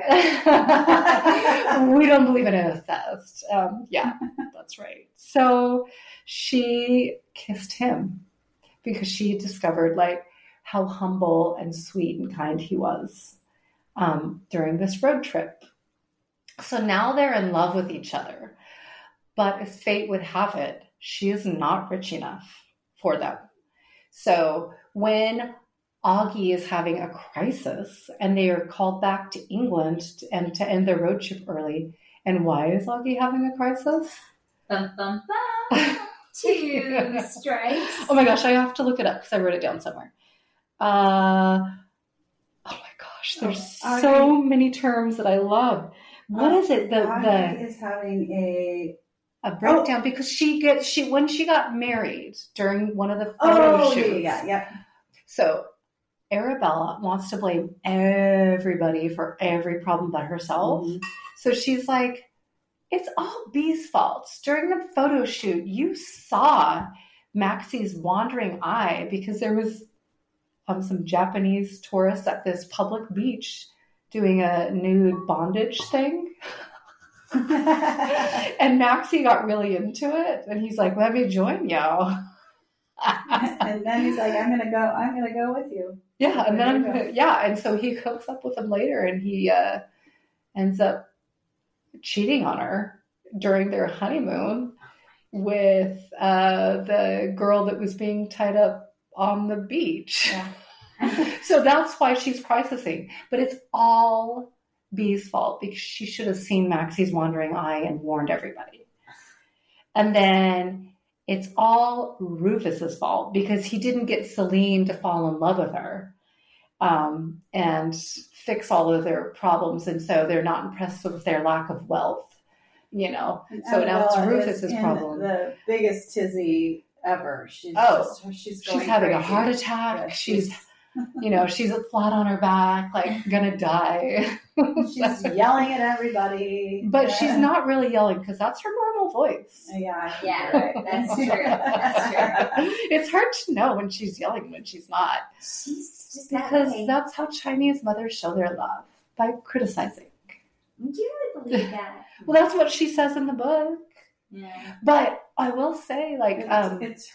Idaho. We don't believe in incest. Yeah, that's right. So she kissed him because she had discovered like how humble and sweet and kind he was during this road trip. So now they're in love with each other. But as fate would have it, she is not rich enough for them. So when Augie is having a crisis and they are called back to England and to end their road trip early, and why is Augie having a crisis? Bum, bum, bum. 2 strikes. Oh my gosh, I have to look it up because I wrote it down somewhere. Oh my gosh, there's so many terms that I love. What is it? Augie is having a breakdown because when she got married during one of the photo shoots. Yeah. So Arabella wants to blame everybody for every problem but herself. Mm-hmm. So she's like, it's all Bee's fault. During the photo shoot, you saw Maxie's wandering eye because there was some Japanese tourists at this public beach doing a nude bondage thing. And Maxie got really into it, and he's like, let me join you. And then he's like, I'm gonna go with you. Yeah, and then and so he hooks up with him later, and he ends up cheating on her during their honeymoon with the girl that was being tied up on the beach. Yeah. So that's why she's crisising. But it's all Bee's fault because she should have seen Maxie's wandering eye and warned everybody. And then it's all Rufus's fault because he didn't get Celine to fall in love with her and fix all of their problems. And so they're not impressed with their lack of wealth, you know. So now it's Rufus's problem. The biggest tizzy ever. She's having a heart attack. Yeah, she's flat on her back, like gonna die. She's yelling at everybody. But she's not really yelling because that's her normal voice. Yeah, right. That's true. It's hard to know when she's yelling when she's not. She's just because that's how Chinese mothers show their love, by criticizing. Do you really believe that? Well, that's what she says in the book. Yeah. But I will say, like, it's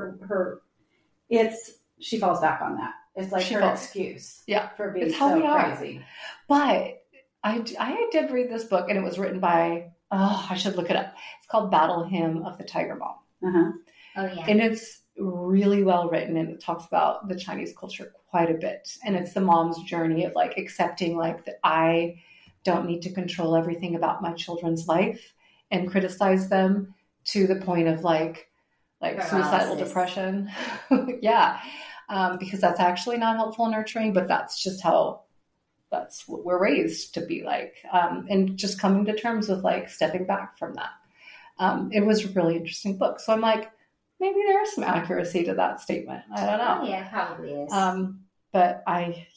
she falls back on that. It's like her excuse for being so crazy. But I did read this book, and it was written by, I should look it up. It's called Battle Hymn of the Tiger Mom. Uh-huh. Oh, yeah. And it's really well written, and it talks about the Chinese culture quite a bit. And it's the mom's journey of, like, accepting, like, that I don't need to control everything about my children's life and criticize them to the point of, like suicidal depression. Yeah. Because that's actually not helpful and nurturing, but that's what we're raised to be like. And just coming to terms with, like, stepping back from that. It was a really interesting book. So I'm like, maybe there's some accuracy to that statement. I don't know. Oh, yeah, probably is. But I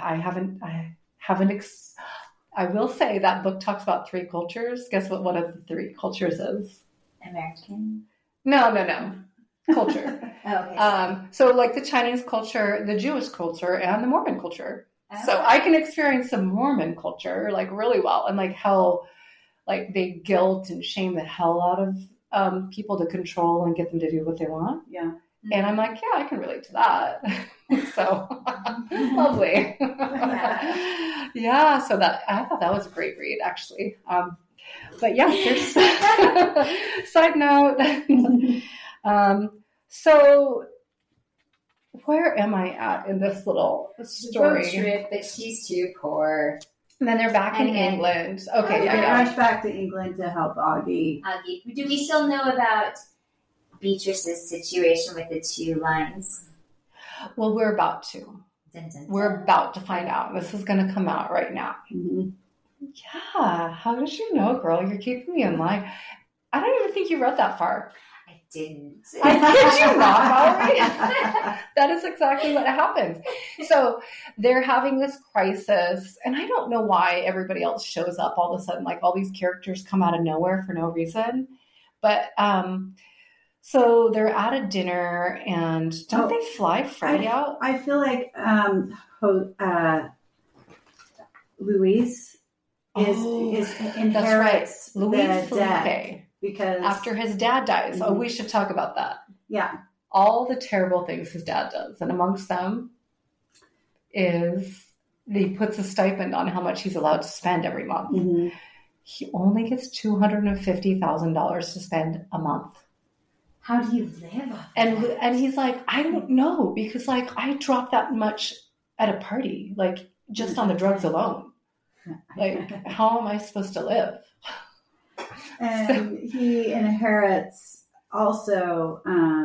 will say that book talks about 3 cultures. Guess what one of the 3 cultures is? American? No. Culture. Oh, okay. So like the Chinese culture, the Jewish culture, and the Mormon culture. Oh. So I can experience the Mormon culture, like, really well, and like how, like, they guilt and shame the hell out of people to control and get them to do what they want. Yeah. Mm-hmm. And I'm like, yeah, I can relate to that. So lovely. Yeah. So I thought that was a great read, actually. But yeah, here's side note. So where am I at in this little story? Road trip, but she's too poor. And then they're back in England. Okay, they rush back to England to help Augie. Do we still know about Beatrice's situation with the 2 lines? Well, we're about to. Dun, dun, dun. We're about to find out. This is going to come out right now. Mm-hmm. Yeah. How did you know, girl? You're keeping me in line. I don't even think you read that far. I didn't. I kid you not, Valerie. That is exactly what happens. So they're having this crisis, and I don't know why everybody else shows up all of a sudden. Like all these characters come out of nowhere for no reason. But so they're at a dinner, and don't they fly Freddie out? I feel like Luis inherits the debt because after his dad dies. Mm-hmm. Oh, we should talk about that. Yeah, all the terrible things his dad does, and amongst them is he puts a stipend on how much he's allowed to spend every month. Mm-hmm. He only gets $250,000 to spend a month. How do you live? And he's like, I don't know, because like I dropped that much at a party, like just on the drugs alone. Like, how am I supposed to live? And he inherits also.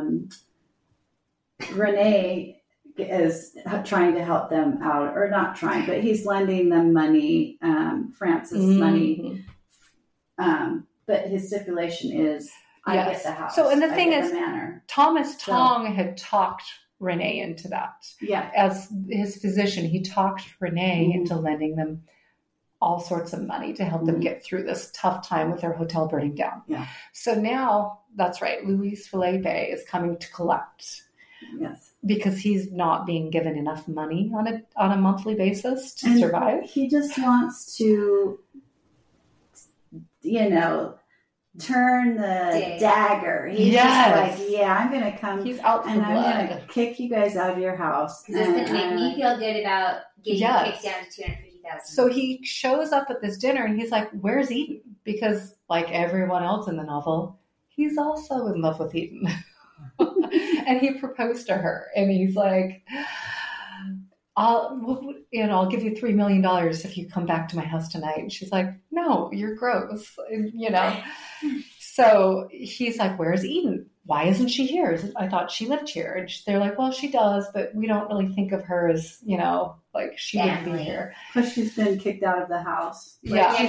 Renee is trying to help them out, or not trying, but he's lending them money, Francis money. But his stipulation is, I get the house. So, and the thing is, Thomas Tong had talked Renee into that. Yeah. As his physician, he talked Renee into lending them all sorts of money to help them get through this tough time with their hotel burning down. Yeah. So now, that's right, Luis Felipe is coming to collect. Yes. Because he's not being given enough money on a monthly basis to survive. He just wants to, turn the dagger. He's just like, I'm going to come. He's out for and blood. I'm going to kick you guys out of your house. Because it's going to make me feel good about getting kicked down to $250,000. So he shows up at this dinner and he's like, where's Eden? Because like everyone else in the novel, he's also in love with Eden. And he proposed to her, and he's like, I'll give you $3 million if you come back to my house tonight. And she's like, no, you're gross. So he's like, where's Eden? Why isn't she here? I thought she lived here. And they're like, well, she does, but we don't really think of her as, like she wouldn't be here. Because she's been kicked out of the house. Like, she's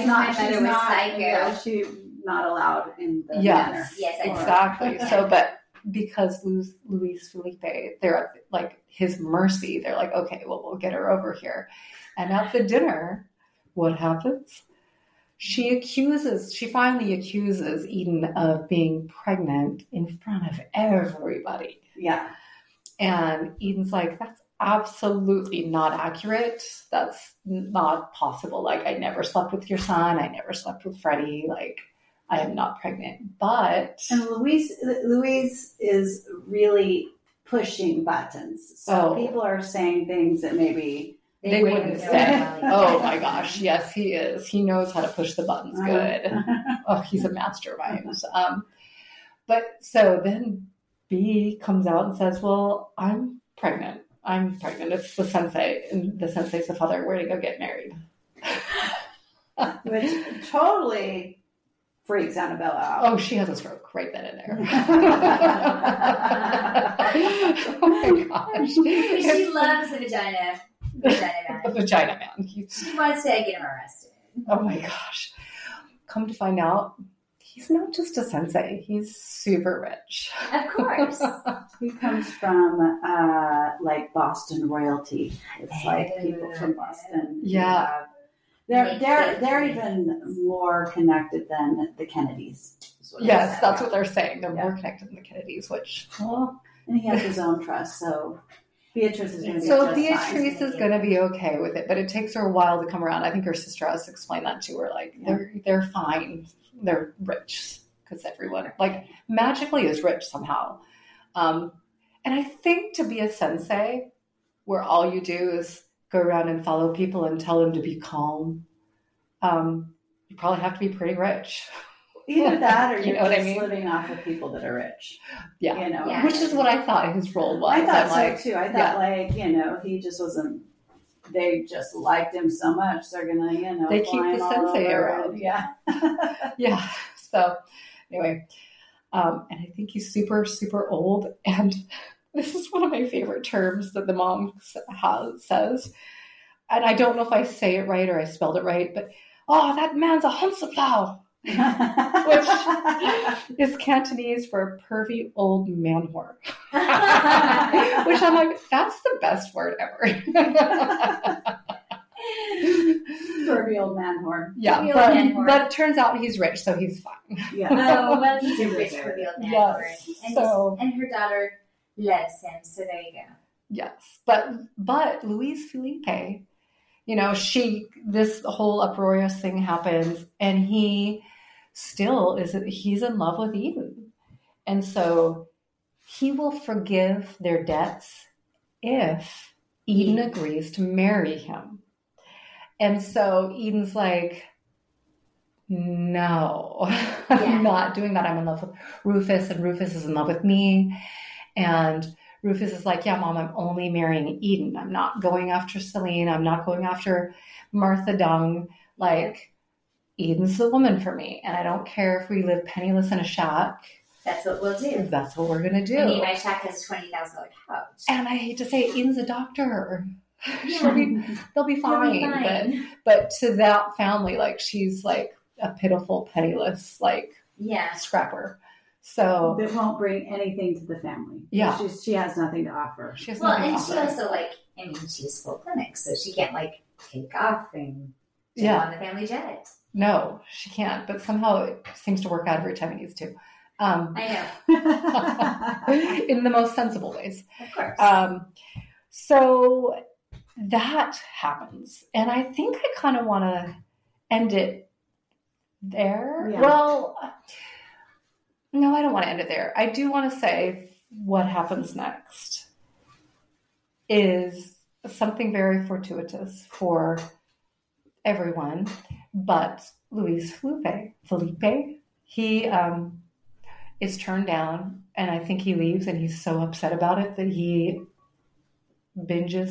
not allowed in the manor. Yes, exactly. So, but because Luis Felipe, they're at like his mercy. They're like, okay, well, we'll get her over here. And at the dinner, what happens? She finally accuses Eden of being pregnant in front of everybody. Yeah. And Eden's like, that's absolutely not accurate. That's not possible. Like, I never slept with your son. I never slept with Freddie. Like, I am not pregnant, but... And Luis is really pushing buttons. So people are saying things that maybe they wouldn't say. Oh my gosh. Yes, he is. He knows how to push the buttons good. Oh, he's a mastermind. But so then B comes out and says, well, I'm pregnant. It's the sensei. And the sensei's the father. We're going to go get married. Which totally... freaks Annabella out. Oh, she has a stroke right then and there. Oh my gosh. She loves the vagina man. The vagina man. She wants to get him arrested. Oh my gosh. Come to find out, he's not just a sensei. He's super rich. Of course. He comes from like Boston royalty. It's like people from Boston. Yeah. They're even more connected than the Kennedys. Yes, that's what they're saying. They're more connected than the Kennedys, which... And he has his own trust, so Beatrice is going to be Beatrice is going to be okay with it, but it takes her a while to come around. I think her sister has to explain that to her. Like, they're fine. They're rich, because everyone, like, magically is rich somehow. And I think to be a sensei, where all you do is go around and follow people and tell them to be calm, you probably have to be pretty rich. Either that, or you're living off of people that are rich. Yeah. Which is what I thought his role was. I thought so too. I thought he just wasn't. They just liked him so much. They're gonna, they keep the sensei around. Yeah. Yeah. So anyway, and I think he's super, super old. And this is one of my favorite terms that the mom says. And I don't know if I say it right or I spelled it right, but, oh, that man's a Hundsapfel. which is Cantonese for pervy old man whore. Which I'm like, that's the best word ever. Pervy old man whore. Yeah, but it turns out he's rich, so he's fine. Yeah. Oh, well, he's a rich pervy old man whore. And her daughter loves him, so there you go. Yes, but Louise Philippe, this whole uproarious thing happens, and he's in love with Eden. And so he will forgive their debts if Eden agrees to marry him. And so Eden's like, no, I'm not doing that. I'm in love with Rufus, and Rufus is in love with me. And Rufus is like, yeah, Mom, I'm only marrying Eden. I'm not going after Celine. I'm not going after Martha Dung. Like, Eden's the woman for me. And I don't care if we live penniless in a shack. That's what we'll do. That's what we're going to do. And my shack has a $20,000 couch. And I hate to say it, Eden's a doctor. Yeah. They'll be fine. But to that family, like, she's like a pitiful, penniless, like, scrapper. So that won't bring anything to the family. Yeah. She has nothing to offer. She also, she's full clinic, so she can't, take off and jump on the family jet. No, she can't. But somehow it seems to work out every time it needs to. I know. In the most sensible ways. Of course. So that happens. And I think I kind of want to end it there. Yeah. Well, no, I don't want to end it there. I do want to say what happens next is something very fortuitous for everyone, but Louise Philippe, he is turned down, and I think he leaves, and he's so upset about it that he binges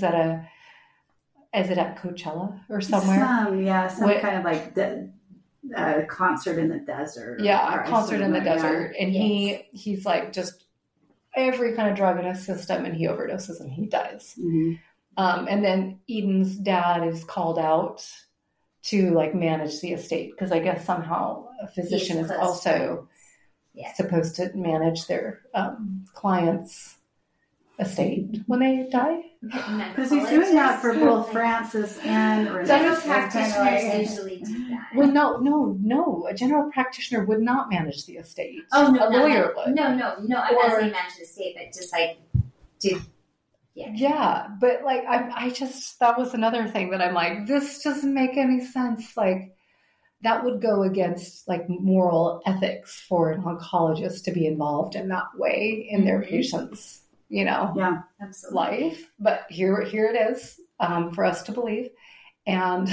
is it at Coachella or somewhere? Some kind of a concert in the desert. Yeah, a concert in the desert. And he's like just every kind of drug in his system, and he overdoses and he dies. Mm-hmm. And then Eden's dad is called out to manage the estate, because I guess somehow a physician is also supposed to manage their client's estate when they die. Because he's doing that for both Francis and Renee. General practitioners usually do that. Well, no. A general practitioner would not manage the estate. Oh, no. A lawyer would. No. I'm not saying manage the estate, but just do. Yeah. Yeah, but I just, that was another thing that I'm like, this doesn't make any sense. That would go against moral ethics for an oncologist to be involved in that way in their patients' life. But here it is for us to believe. And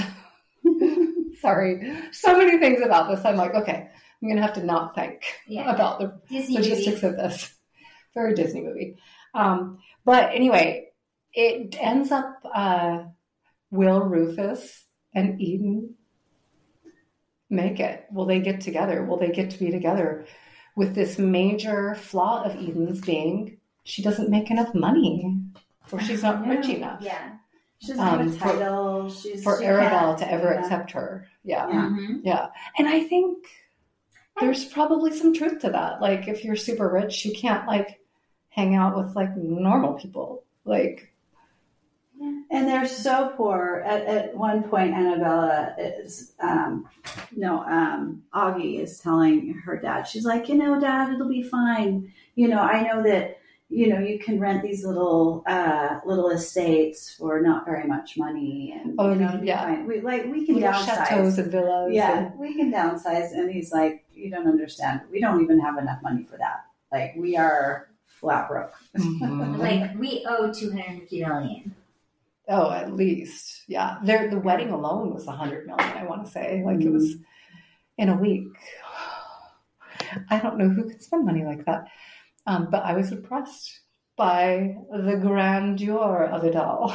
sorry, so many things about this. I'm like, okay, I'm going to have to not think about the Disney logistics movie. of this. Very Disney movie. But anyway, it ends up, will Rufus and Eden make it? Will they get together? Will they get to be together? With this major flaw of Eden's being, she doesn't make enough money, or she's not rich enough. Yeah. She doesn't have a title. For Arabelle to ever accept her. Yeah. Mm-hmm. Yeah. And I think there's probably some truth to that. If you're super rich, you can't hang out with normal people. And they're so poor. At one point, Annabella is, Augie is telling her dad, she's like, Dad, it'll be fine. I know that, you can rent these little estates for not very much money. And, fine. We can downsize. Chateaus and villas. Yeah, we can downsize. And he's like, you don't understand. We don't even have enough money for that. We are flat broke. Mm-hmm. We owe $250 million. Oh, at least. Yeah. The wedding alone was $100 million, I want to say. It was in a week. I don't know who could spend money like that. But I was impressed by the grandeur of it all.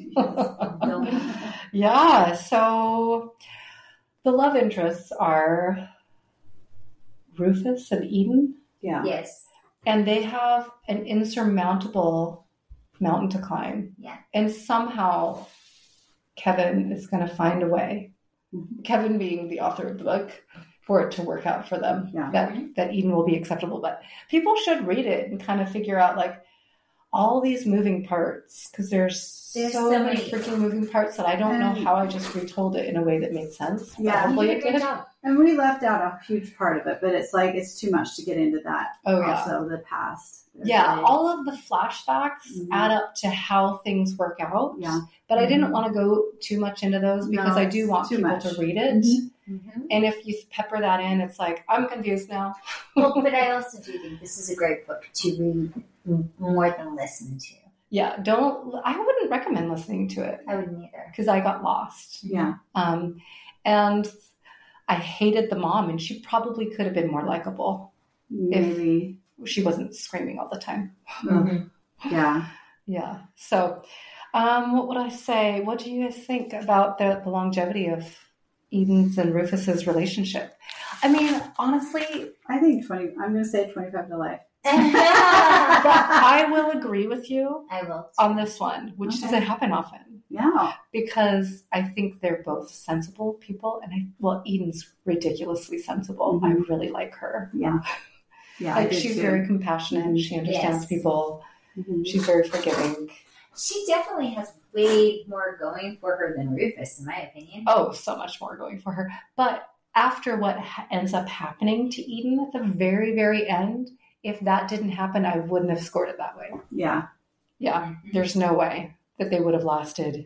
Yeah. So the love interests are Rufus and Eden. Yeah. Yes. And they have an insurmountable mountain to climb. Yeah. And somehow Kevin is going to find a way. Mm-hmm. Kevin being the author of the book, for it to work out for them. Yeah. That Eden will be acceptable. But people should read it and kind of figure out like all these moving parts, because there's so many freaking moving parts that I don't know how I just retold it in a way that made sense. Yeah, hopefully it did. And we left out a huge part of it, but it's like it's too much to get into that. Oh yeah. Also the past. All of the flashbacks add up to how things work out. Yeah. But I didn't want to go too much into those because I do want people to read it. Mm-hmm. And if you pepper that in, it's like, I'm confused now. Well, but I also do think this is a great book to read more than listen to. Yeah, I wouldn't recommend listening to it. I wouldn't either. Because I got lost. Yeah. And I hated the mom, and she probably could have been more likable. Maybe. If she wasn't screaming all the time. Mm-hmm. Yeah. Yeah. So, what would I say? What do you guys think about the longevity of Eden's and Rufus's relationship? I mean, honestly, I think I'm going to say 25 to life. But I will agree with you on this one, which doesn't happen often. Yeah. Because I think they're both sensible people. And Eden's ridiculously sensible. I really like her. Yeah. Yeah. Like she's very compassionate. She understands people. Mm-hmm. She's very forgiving. She definitely has way more going for her than Rufus, in my opinion. Oh, so much more going for her. But after what ends up happening to Eden at the very, very end, if that didn't happen, I wouldn't have scored it that way. Yeah. Yeah. Mm-hmm. There's no way that they would have lasted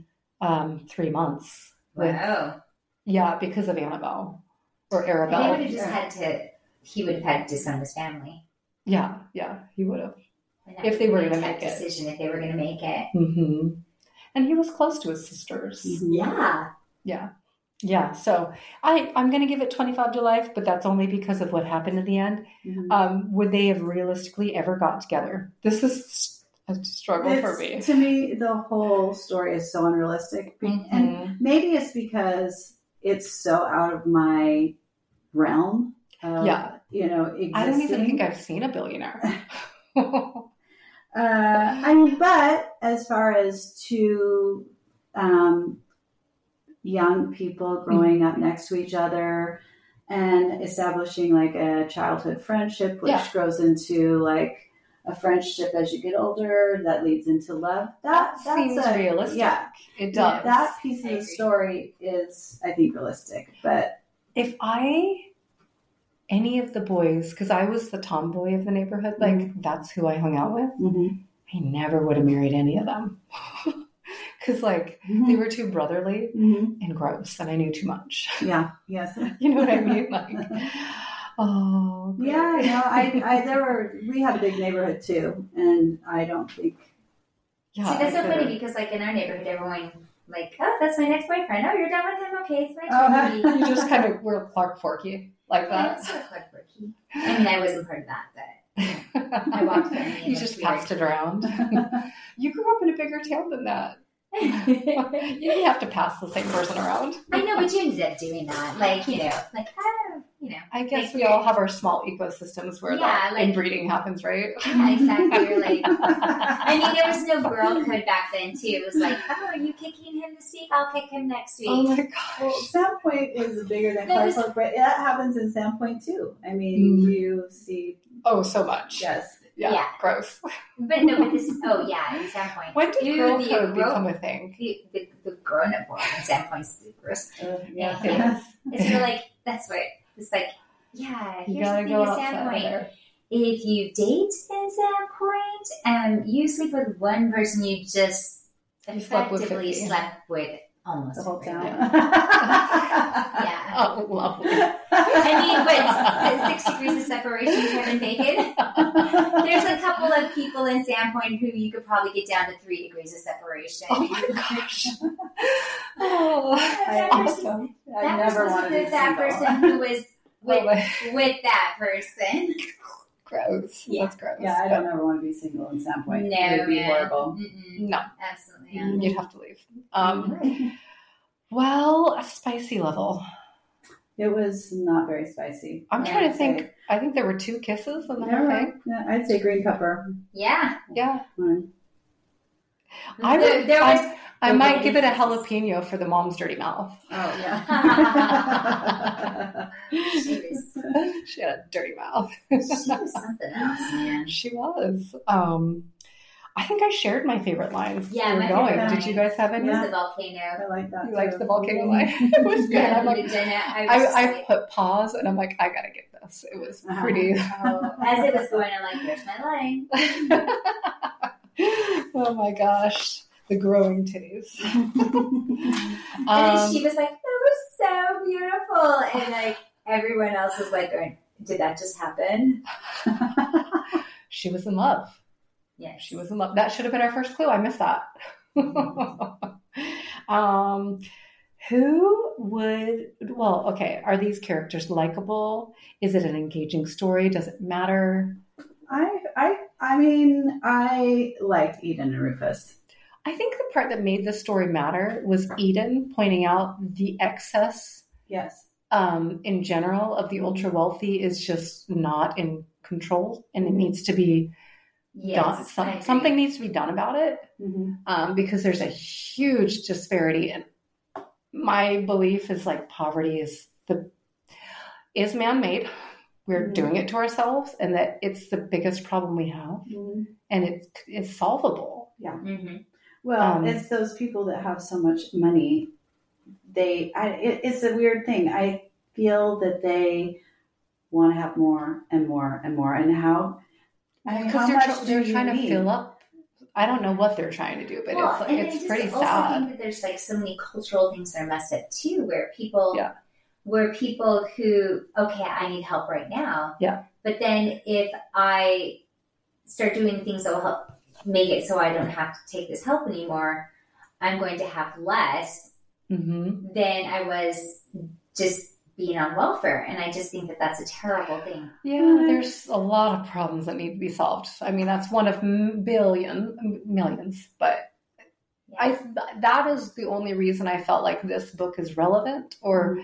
3 months. Wow. Because of Annabelle or Arabelle. They would have just he would have had to disown his family. Yeah, he would have. If they were going to make it. Decision if they were going to make it. Mm-hmm. And he was close to his sisters. Yeah. Yeah. Yeah. So I'm going to give it 25 to life, but that's only because of what happened in the end. Mm-hmm. Would they have realistically ever got together? This is a struggle for me. To me, the whole story is so unrealistic. Mm-hmm. And maybe it's because it's so out of my realm. Existing. I don't even think I've seen a billionaire. But as far as two young people growing up next to each other and establishing like a childhood friendship, which grows into like a friendship as you get older, that leads into love. That seems realistic. Yeah, it does. That piece of the story is, I think, realistic. But if any of the boys, because I was the tomboy of the neighborhood, that's who I hung out with. Mm-hmm. I never would have married any of them. Because they were too brotherly and gross, and I knew too much. Yeah, yes. You know what I mean? Great. Yeah, we had a big neighborhood too, and I don't think. Yeah, see, that's so funny because in our neighborhood, everyone that's my next boyfriend. Oh, you're done with him? Okay, it's my turn. You just kind of were Clark Forky like that. Sort of Clark Forky. I mean, I wasn't part of that, but I walked through. You just passed it around. You grew up in a bigger town than that. You didn't have to pass the same person around. I know, but you ended up doing that. I guess we all have our small ecosystems where inbreeding happens, right? Yeah, exactly. You're there was no girl code back then too. It was are you kicking him this week? I'll kick him next week. Oh my gosh. Well, Sandpoint is bigger than Clark, but that happens in Sandpoint too. I mean, you see. Oh, so much. Yes. Yeah. Gross. But this. Oh yeah, in Sandpoint. When did girl code become a thing? The grown-up world in Sandpoint is gross. Yeah. It's that's what. It's here's the thing in Sandpoint. If you date in Sandpoint, you sleep with one person, you just effectively slept with almost the whole town. Yeah. Oh, lovely. I mean, 6 degrees of separation, Kevin Bacon. There's a couple of people in Sandpoint who you could probably get down to 3 degrees of separation. Oh my gosh. Awesome. I never wanted to be that person who was with that person. Gross. Yeah. That's gross. Yeah, I don't ever want to be single in Sandpoint. No, it would be horrible. No. Absolutely. Yeah. You'd have to leave. Well, a spicy level. It was not very spicy. I'm trying to think. I think there were 2 kisses in the whole thing. Yeah, I'd say green pepper. Yeah. Yeah. I might give it a jalapeno for the mom's dirty mouth. Oh, yeah. She had a dirty mouth. She was something else, man. She was. I think I shared my favorite lines. Yeah, my favorite line. Did you guys have any? It was the volcano. I like that. You liked the volcano line? It was good. Yeah, I'm like, I put pause and I'm like, I gotta get this. It was pretty. As it was going, I'm like, here's my line. Oh my gosh. The growing titties. And then she was like, that was so beautiful. And like everyone else was like going, did that just happen? She was in love. Yes. She was in love. That should have been our first clue. I missed that. Okay. Are these characters likable? Is it an engaging story? Does it matter? I mean, I liked Eden and Rufus. I think the part that made the story matter was Eden pointing out the excess. Yes. In general of the ultra wealthy is just not in control, and it needs to be done. Something needs to be done about it, because there's a huge disparity. And my belief is like poverty is man-made. We're doing it to ourselves, and that it's the biggest problem we have, and it's solvable. Yeah. Mm-hmm. Well, it's those people that have so much money. It's a weird thing. I feel that they want to have more and more and more. And how much they're trying to fill up. I don't know what they're trying to do, but it's pretty sad. I think that there's like so many cultural things that are messed up too, where people who, okay, I need help right now. Yeah. But then if I start doing things that will help make it so I don't have to take this help anymore, I'm going to have less than I was just being on welfare. And I just think that that's a terrible thing. Yeah, there's a lot of problems that need to be solved. I mean, that's one of millions, but that is the only reason I felt like this book is relevant or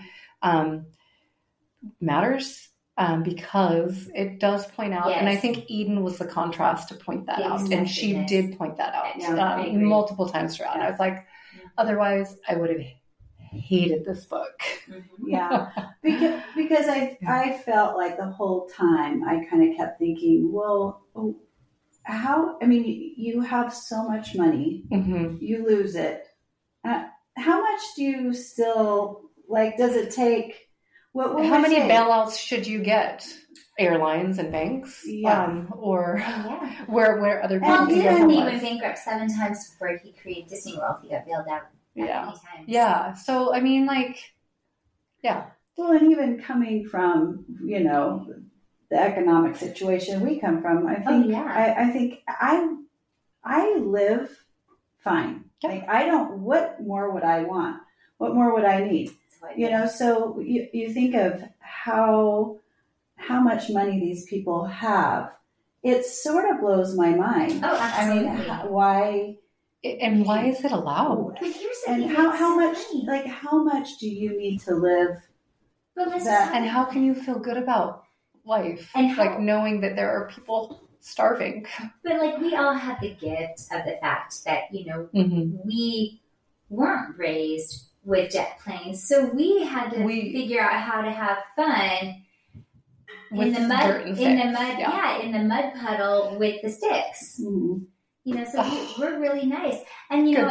matters, because it does point out, and I think Eden was the contrast to point that out, and she did point that out multiple times throughout. And I was like, otherwise I would have hated this book. Yeah, because I felt like the whole time I kind of kept thinking, well, how? I mean, you have so much money, you lose it. How much do you still like? Does it take? How many bailouts should you get? Airlines and banks, or where other people. Well, Disney went bankrupt 7 times before he created Disney World. He got bailed out. Yeah. So I mean, Well, and even coming from the economic situation we come from, I think I think I live fine. Yeah. Like I don't. What more would I want? What more would I need? So you think of how much money these people have. It sort of blows my mind. Oh, absolutely. I mean, why? And why is it allowed? And how much? Like, how much do you need to live? And how can you feel good about life? And knowing that there are people starving. But we all have the gift of the fact that we weren't raised with jet planes, so we had to figure out how to have fun in the mud, in the mud puddle with the sticks. So we're really nice, and and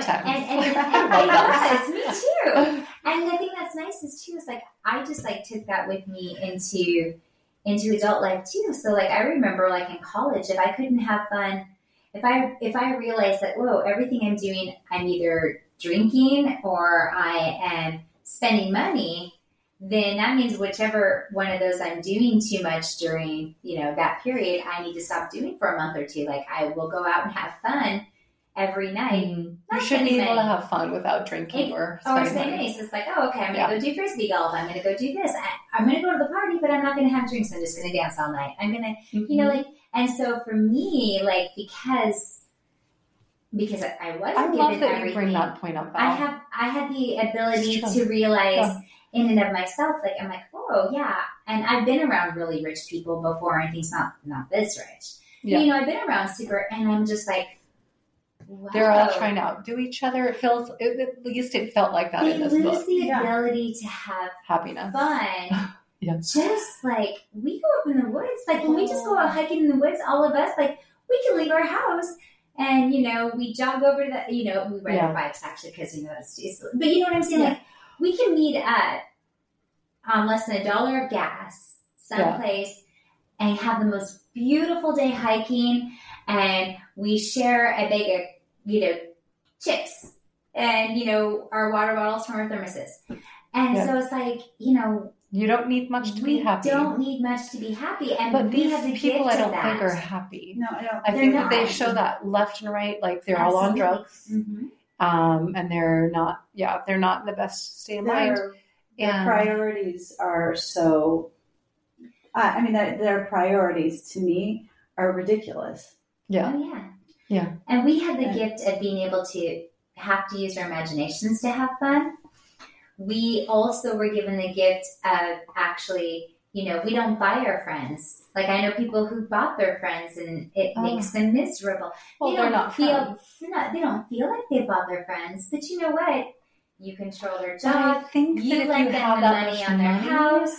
I was, me too. And the thing that's nice is I just took that with me into adult life too. So I remember in college, if I couldn't have fun, if I realized that everything I'm doing, I'm either drinking or I am spending money, then that means whichever one of those I'm doing too much during, that period, I need to stop doing for a month or two. I will go out and have fun every night. You should be able to have fun without drinking or spending money. So it's I'm going to go do Frisbee golf. I'm going to go do this. I'm going to go to the party, but I'm not going to have drinks. I'm just going to dance all night. I'm going to, and so for me, because I wasn't given everything. You bring that point up. I had the ability to realize in and of myself, I'm and I've been around really rich people before, and things not this rich. Yeah. I've been around super, and I'm just Wow. They're all trying to outdo each other. At least it felt like that in this book. They lose the ability to have happiness, fun. Yeah. Just like we go up in the woods, like when we just go out hiking in the woods, all of us, like we can leave our house and, we jog over to the, we ride our bikes actually because, that's, but you know what I'm saying? Like we can meet up on less than $1 of gas someplace and have the most beautiful day hiking, and we share a bag of, chips and, our water bottles from our thermoses. And so it's like, you don't need much to be happy. We don't need much to be happy. And but we these have the people gift I don't of think that. are happy. No, I don't. I think that they show that left and right, like they're all on drugs. Mm-hmm. And they're not in the best state of mind. Their priorities are so, their priorities to me are ridiculous. Yeah. Oh, yeah. Yeah. And we have the gift of being able to have to use our imaginations to have fun. We also were given the gift of actually, we don't buy our friends. Like I know people who bought their friends and it makes them miserable. Well, they're not friends. They don't feel like they bought their friends. But you know what? You control their job. I think you that lend if you them have the that money much on their money, house.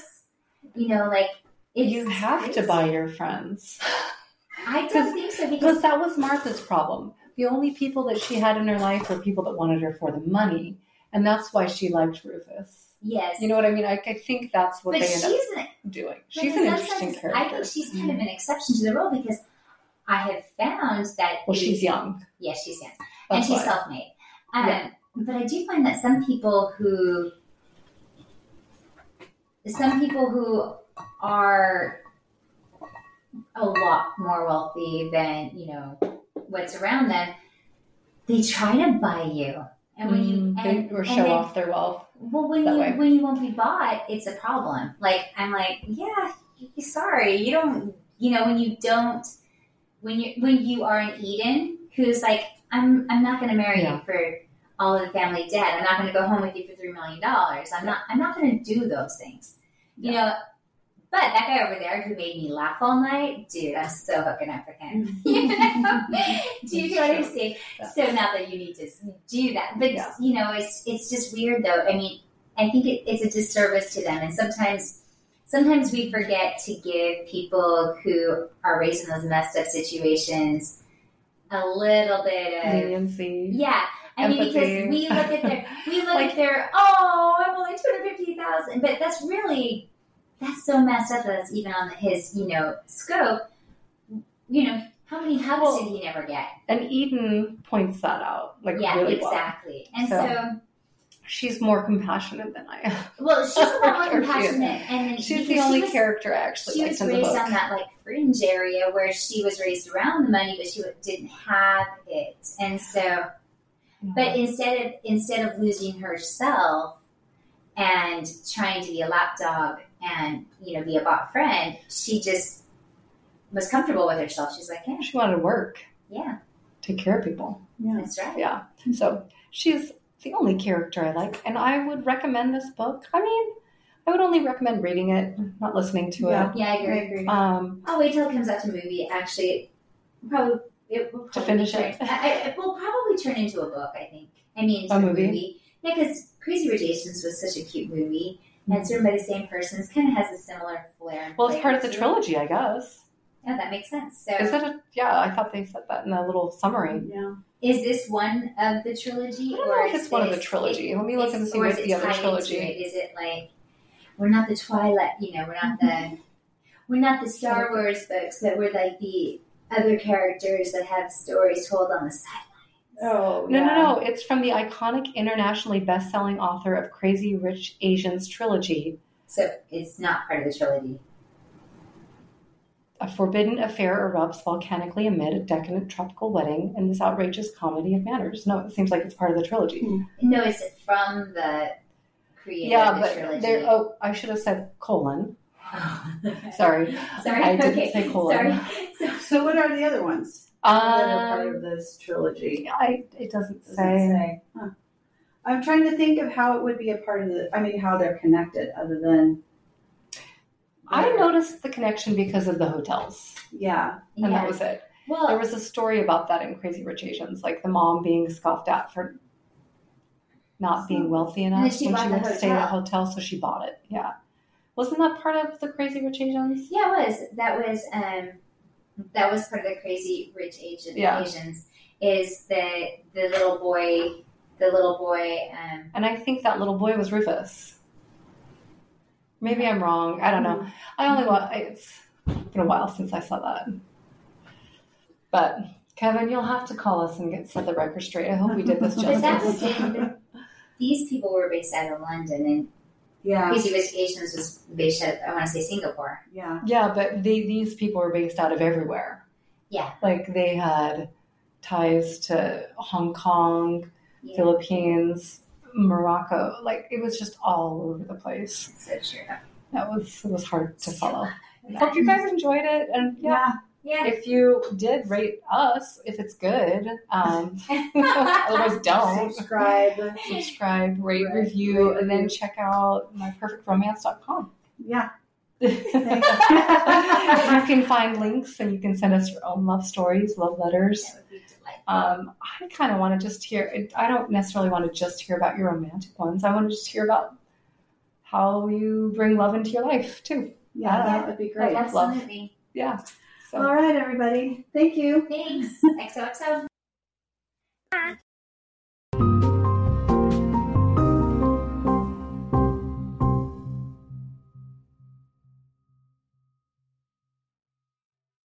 You have to buy your friends. I don't think so because that was Martha's problem. The only people that she had in her life were people that wanted her for the money. And that's why she liked Rufus. Yes. You know what I mean? I think that's what they end up doing. She's an interesting character. I think she's kind of an exception to the rule because I have found that... Well, she's young. Yes, she's young. And she's self-made. But I do find that some people who are a lot more wealthy than, what's around them, they try to buy you. And when you show off their wealth. Well, when you won't be bought, it's a problem. Like I'm like, yeah, sorry, you don't. When you are an Eden who's like, I'm not going to marry you for all of the family debt. I'm not going to go home with you for $3 million. I'm not going to do those things. But that guy over there who made me laugh all night, dude, I'm so hooking up with him. Do you know what I'm saying? Yeah. So not that you need to do that, but it's just weird though. I mean, I think it's a disservice to them, and sometimes we forget to give people who are raised in those messed up situations a little bit of leniency. Yeah. I mean, because we look at their I'm only $250,000, but that's so messed up that that's even on his, scope. How many hugs did he never get? And Eden points that out, really exactly. Well. And so she's more compassionate than I am. Well, she's a lot more compassionate, and she's the only character actually. She was raised on that fringe area where she was raised around the money, but she didn't have it, and so. But instead of losing herself and trying to be a lapdog and be a bought friend, she just was comfortable with herself. She's like, yeah. She wanted to work. Yeah. Take care of people. Yeah. That's right. Yeah. So she's the only character I like, and I would recommend this book. I mean, I would only recommend reading it, not listening to it. Yeah, I agree. I'll wait till it comes out to movie. Actually, it will to finish it. It will probably turn into a book, I think. A movie. Yeah, because Crazy Rich Asians was such a cute movie, and it's written by the same person. It kind of has a similar flair. Well, it's part of the trilogy, I guess. Yeah, that makes sense. So, is it I thought they said that in a little summary. Yeah. Is this one of the trilogy? I don't know if it's one of the trilogy. Let me look and see what the other trilogy. Is it we're not the Twilight, we're not the Star Wars books, but we're like the other characters that have stories told on the sidelines. Oh, no. It's from the iconic internationally best-selling author of Crazy Rich Asians trilogy. So it's not part of the trilogy. A forbidden affair erupts volcanically amid a decadent tropical wedding in this outrageous comedy of manners. No, it seems like it's part of the trilogy. No, it's from the creator of the trilogy. I should have said colon. Oh, okay. Sorry. I didn't say colon. So what are the other ones that are part of this trilogy? It doesn't say. Huh. I'm trying to think of how it would be a part of how they're connected other than... I noticed the connection because of the hotels. Yeah. And that was it. Well, there was a story about that in Crazy Rich Asians, like the mom being scoffed at for not being wealthy enough when she went to stay in a hotel, so she bought it. Yeah. Wasn't that part of the Crazy Rich Asians? Yeah, it was. That was part of the Crazy Rich Asians. Is the little boy. And I think that little boy was Rufus. Maybe I'm wrong. I don't know. It's been a while since I saw that. But Kevin, you'll have to call us and set the record straight. I hope we did this justice. These people were based out of London, and Crazy Rich Asians was based out of, I want to say, Singapore. Yeah. Yeah, but these people were based out of everywhere. Yeah. Like they had ties to Hong Kong, Philippines, Morocco. Like it was just all over the place. So true. It was hard to follow. I hope you guys enjoyed it. And if you did, rate us if it's good. Otherwise, don't. Subscribe, rate, review, and then check out myperfectromance.com. Yeah. You can find links and you can send us your own love stories, love letters. That would be delightful. I kind of want to just hear, I don't necessarily want to just hear about your romantic ones. I want to just hear about how you bring love into your life too. Yeah, that would be great. Absolutely. Yeah. So. All right, everybody. Thank you. Thanks. XOXO.